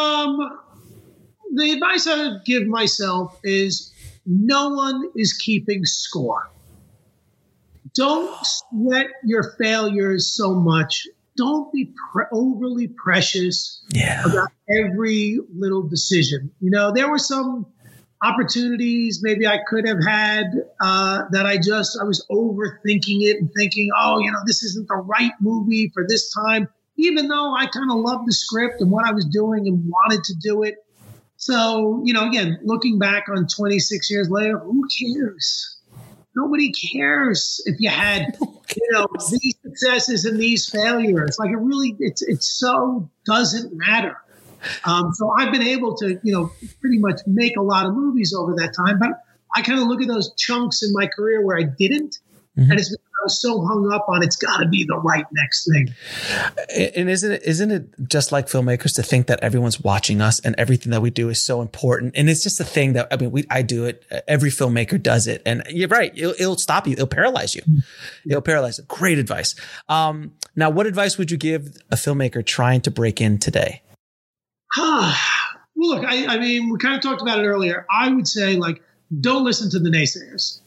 The advice I would give myself is no one is keeping score. Don't sweat your failures so much. Don't be overly precious about every little decision. There were some opportunities maybe I could have had that I was overthinking it and thinking, this isn't the right movie for this time, even though I kind of loved the script and what I was doing and wanted to do it. So, again, looking back on 26 years later, who cares? Nobody cares if you had, these successes and these failures. Like it so doesn't matter. So I've been able to, pretty much make a lot of movies over that time, but I kind of look at those chunks in my career where I didn't. Mm-hmm. And it's because I was so hung up on it's got to be the right next thing. And isn't it just like filmmakers to think that everyone's watching us and everything that we do is so important? And it's just a thing that I do it. Every filmmaker does it, and you're right. It'll stop you. It'll paralyze you. It'll paralyze you. Great advice. Now, what advice would you give a filmmaker trying to break in today? Well, look, I mean, we kind of talked about it earlier. I would say, don't listen to the naysayers.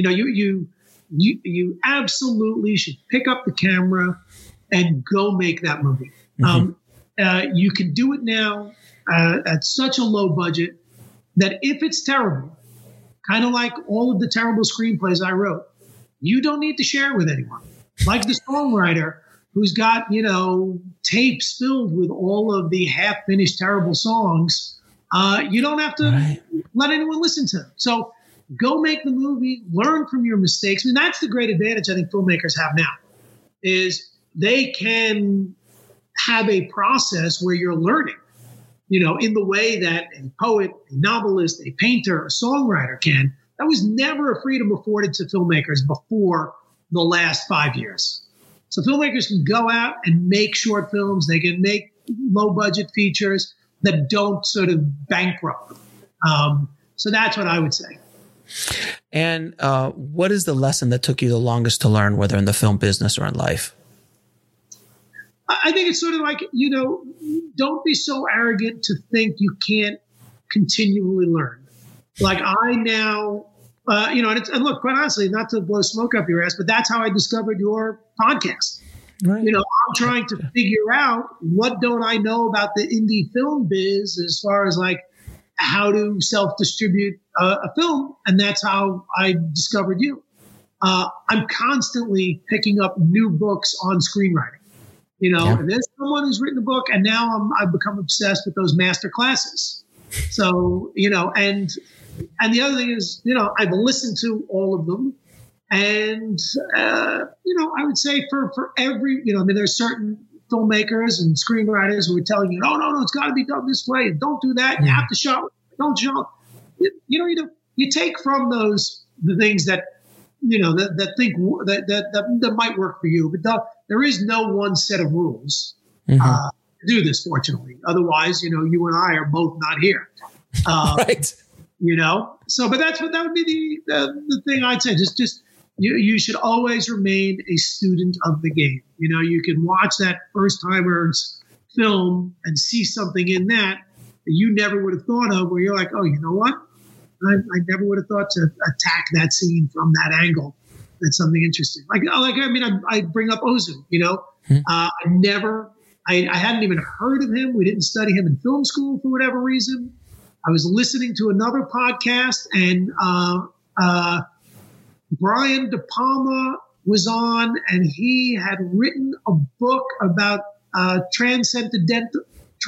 You absolutely should pick up the camera and go make that movie. Mm-hmm. You can do it now at such a low budget that if it's terrible, kind of like all of the terrible screenplays I wrote, you don't need to share it with anyone. Like the songwriter who's got, tapes filled with all of the half-finished terrible songs, you don't have to let anyone listen to them. So go make the movie, learn from your mistakes. I mean, that's the great advantage I think filmmakers have now, is they can have a process where you're learning, in the way that a poet, a novelist, a painter, a songwriter can. That was never a freedom afforded to filmmakers before the last 5 years. So filmmakers can go out and make short films. They can make low-budget features that don't sort of bankrupt. So that's what I would say. And what is the lesson that took you the longest to learn, whether in the film business or in life? I think it's sort of like, don't be so arrogant to think you can't continually learn. Like I now, and look, quite honestly, not to blow smoke up your ass, but that's how I discovered your podcast. Right. I'm trying to figure out what don't I know about the indie film biz as far as how to self-distribute a film, and that's how I discovered you. I'm constantly picking up new books on screenwriting. There's someone who's written a book, and now I've become obsessed with those master classes. So, and the other thing is, I've listened to all of them, and I would say for every, there's certain filmmakers and screenwriters who are telling you, no, it's got to be done this way. Don't do that. You have to show. Don't show. You take from those the things that that might work for you, but there is no one set of rules to do this. Fortunately, otherwise, you and I are both not here. Right. So, but that would be the thing I'd say. Just. You should always remain a student of the game. You can watch that first timer's film and see something in that, that you never would have thought of, where you're like, oh, you know what? I never would have thought to attack that scene from that angle. That's something interesting. I bring up Ozu, I hadn't even heard of him. We didn't study him in film school for whatever reason. I was listening to another podcast, and Brian De Palma was on, and he had written a book about transcendental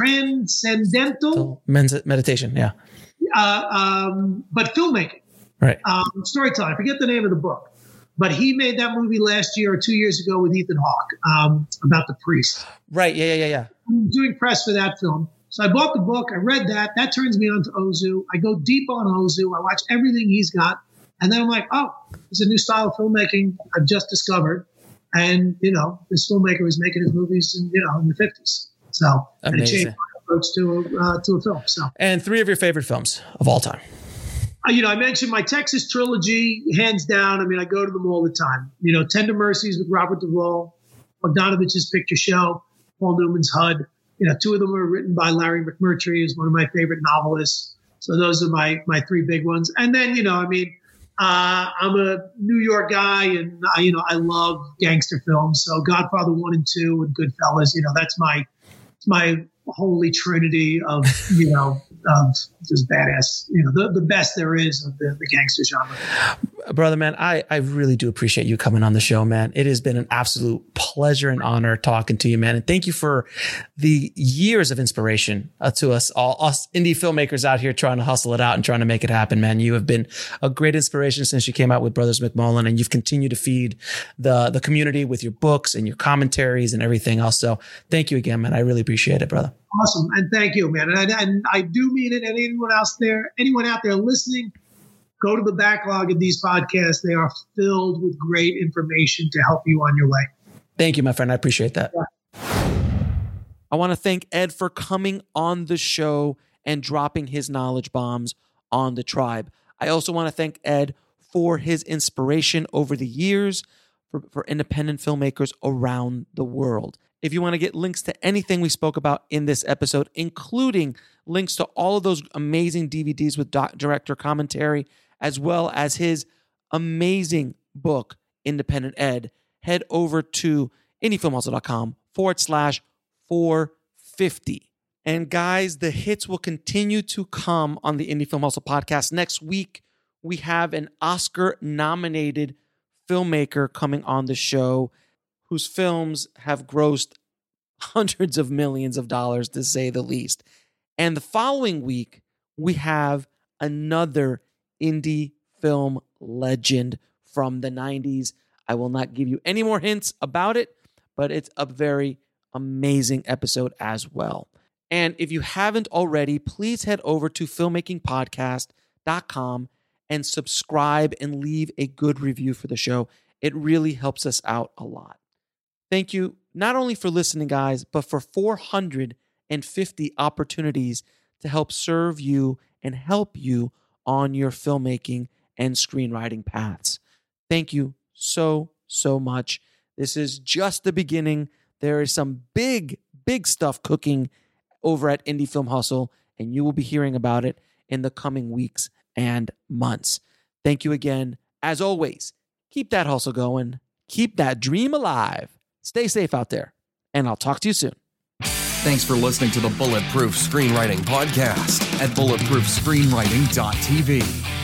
meditation. Yeah. But filmmaking. Right. Storytelling. I forget the name of the book. But he made that movie last year or 2 years ago with Ethan Hawke about the priest. Right. Yeah. I'm doing press for that film. So I bought the book. I read that. That turns me on to Ozu. I go deep on Ozu. I watch everything he's got. And then I'm like, oh, there's a new style of filmmaking I've just discovered. And, this filmmaker was making his movies in the 50s. So it changed my approach to a film. So. And 3 of your favorite films of all time. I mentioned my Texas trilogy, hands down. I mean, I go to them all the time. Tender Mercies with Robert Duvall, Bogdanovich's Picture Show, Paul Newman's HUD. 2 of them were written by Larry McMurtry, who's one of my favorite novelists. So those are my 3 big ones. And then, I'm a New York guy, and I love gangster films. So Godfather 1 and 2 and Goodfellas. That's my holy trinity of just badass, the best there is of the gangster genre. Brother, man, I really do appreciate you coming on the show, man. It has been an absolute pleasure and honor talking to you, man. And thank you for the years of inspiration to us indie filmmakers out here trying to hustle it out and trying to make it happen, man. You have been a great inspiration since you came out with Brothers McMullen, and you've continued to feed the community with your books and your commentaries and everything else. So thank you again, man. I really appreciate it, brother. Awesome. And thank you, man. And I do mean it. And anyone out there listening, go to the backlog of these podcasts. They are filled with great information to help you on your way. Thank you, my friend. I appreciate that. Yeah. I want to thank Ed for coming on the show and dropping his knowledge bombs on the tribe. I also want to thank Ed for his inspiration over the years for independent filmmakers around the world. If you want to get links to anything we spoke about in this episode, including links to all of those amazing DVDs with director commentary, as well as his amazing book, Independent Ed, head over to indiefilmhustle.com/450. And guys, the hits will continue to come on the Indie Film Hustle podcast. Next week, we have an Oscar-nominated filmmaker coming on the show whose films have grossed hundreds of millions of dollars, to say the least. And the following week, we have another indie film legend from the 90s. I will not give you any more hints about it, but it's a very amazing episode as well. And if you haven't already, please head over to filmmakingpodcast.com and subscribe and leave a good review for the show. It really helps us out a lot. Thank you not only for listening, guys, but for 450 opportunities to help serve you and help you on your filmmaking and screenwriting paths. Thank you so much. This is just the beginning. There is some big stuff cooking over at Indie Film Hustle, and you will be hearing about it in the coming weeks and months. Thank you again. As always, keep that hustle going. Keep that dream alive. Stay safe out there, and I'll talk to you soon. Thanks for listening to the Bulletproof Screenwriting Podcast at bulletproofscreenwriting.tv.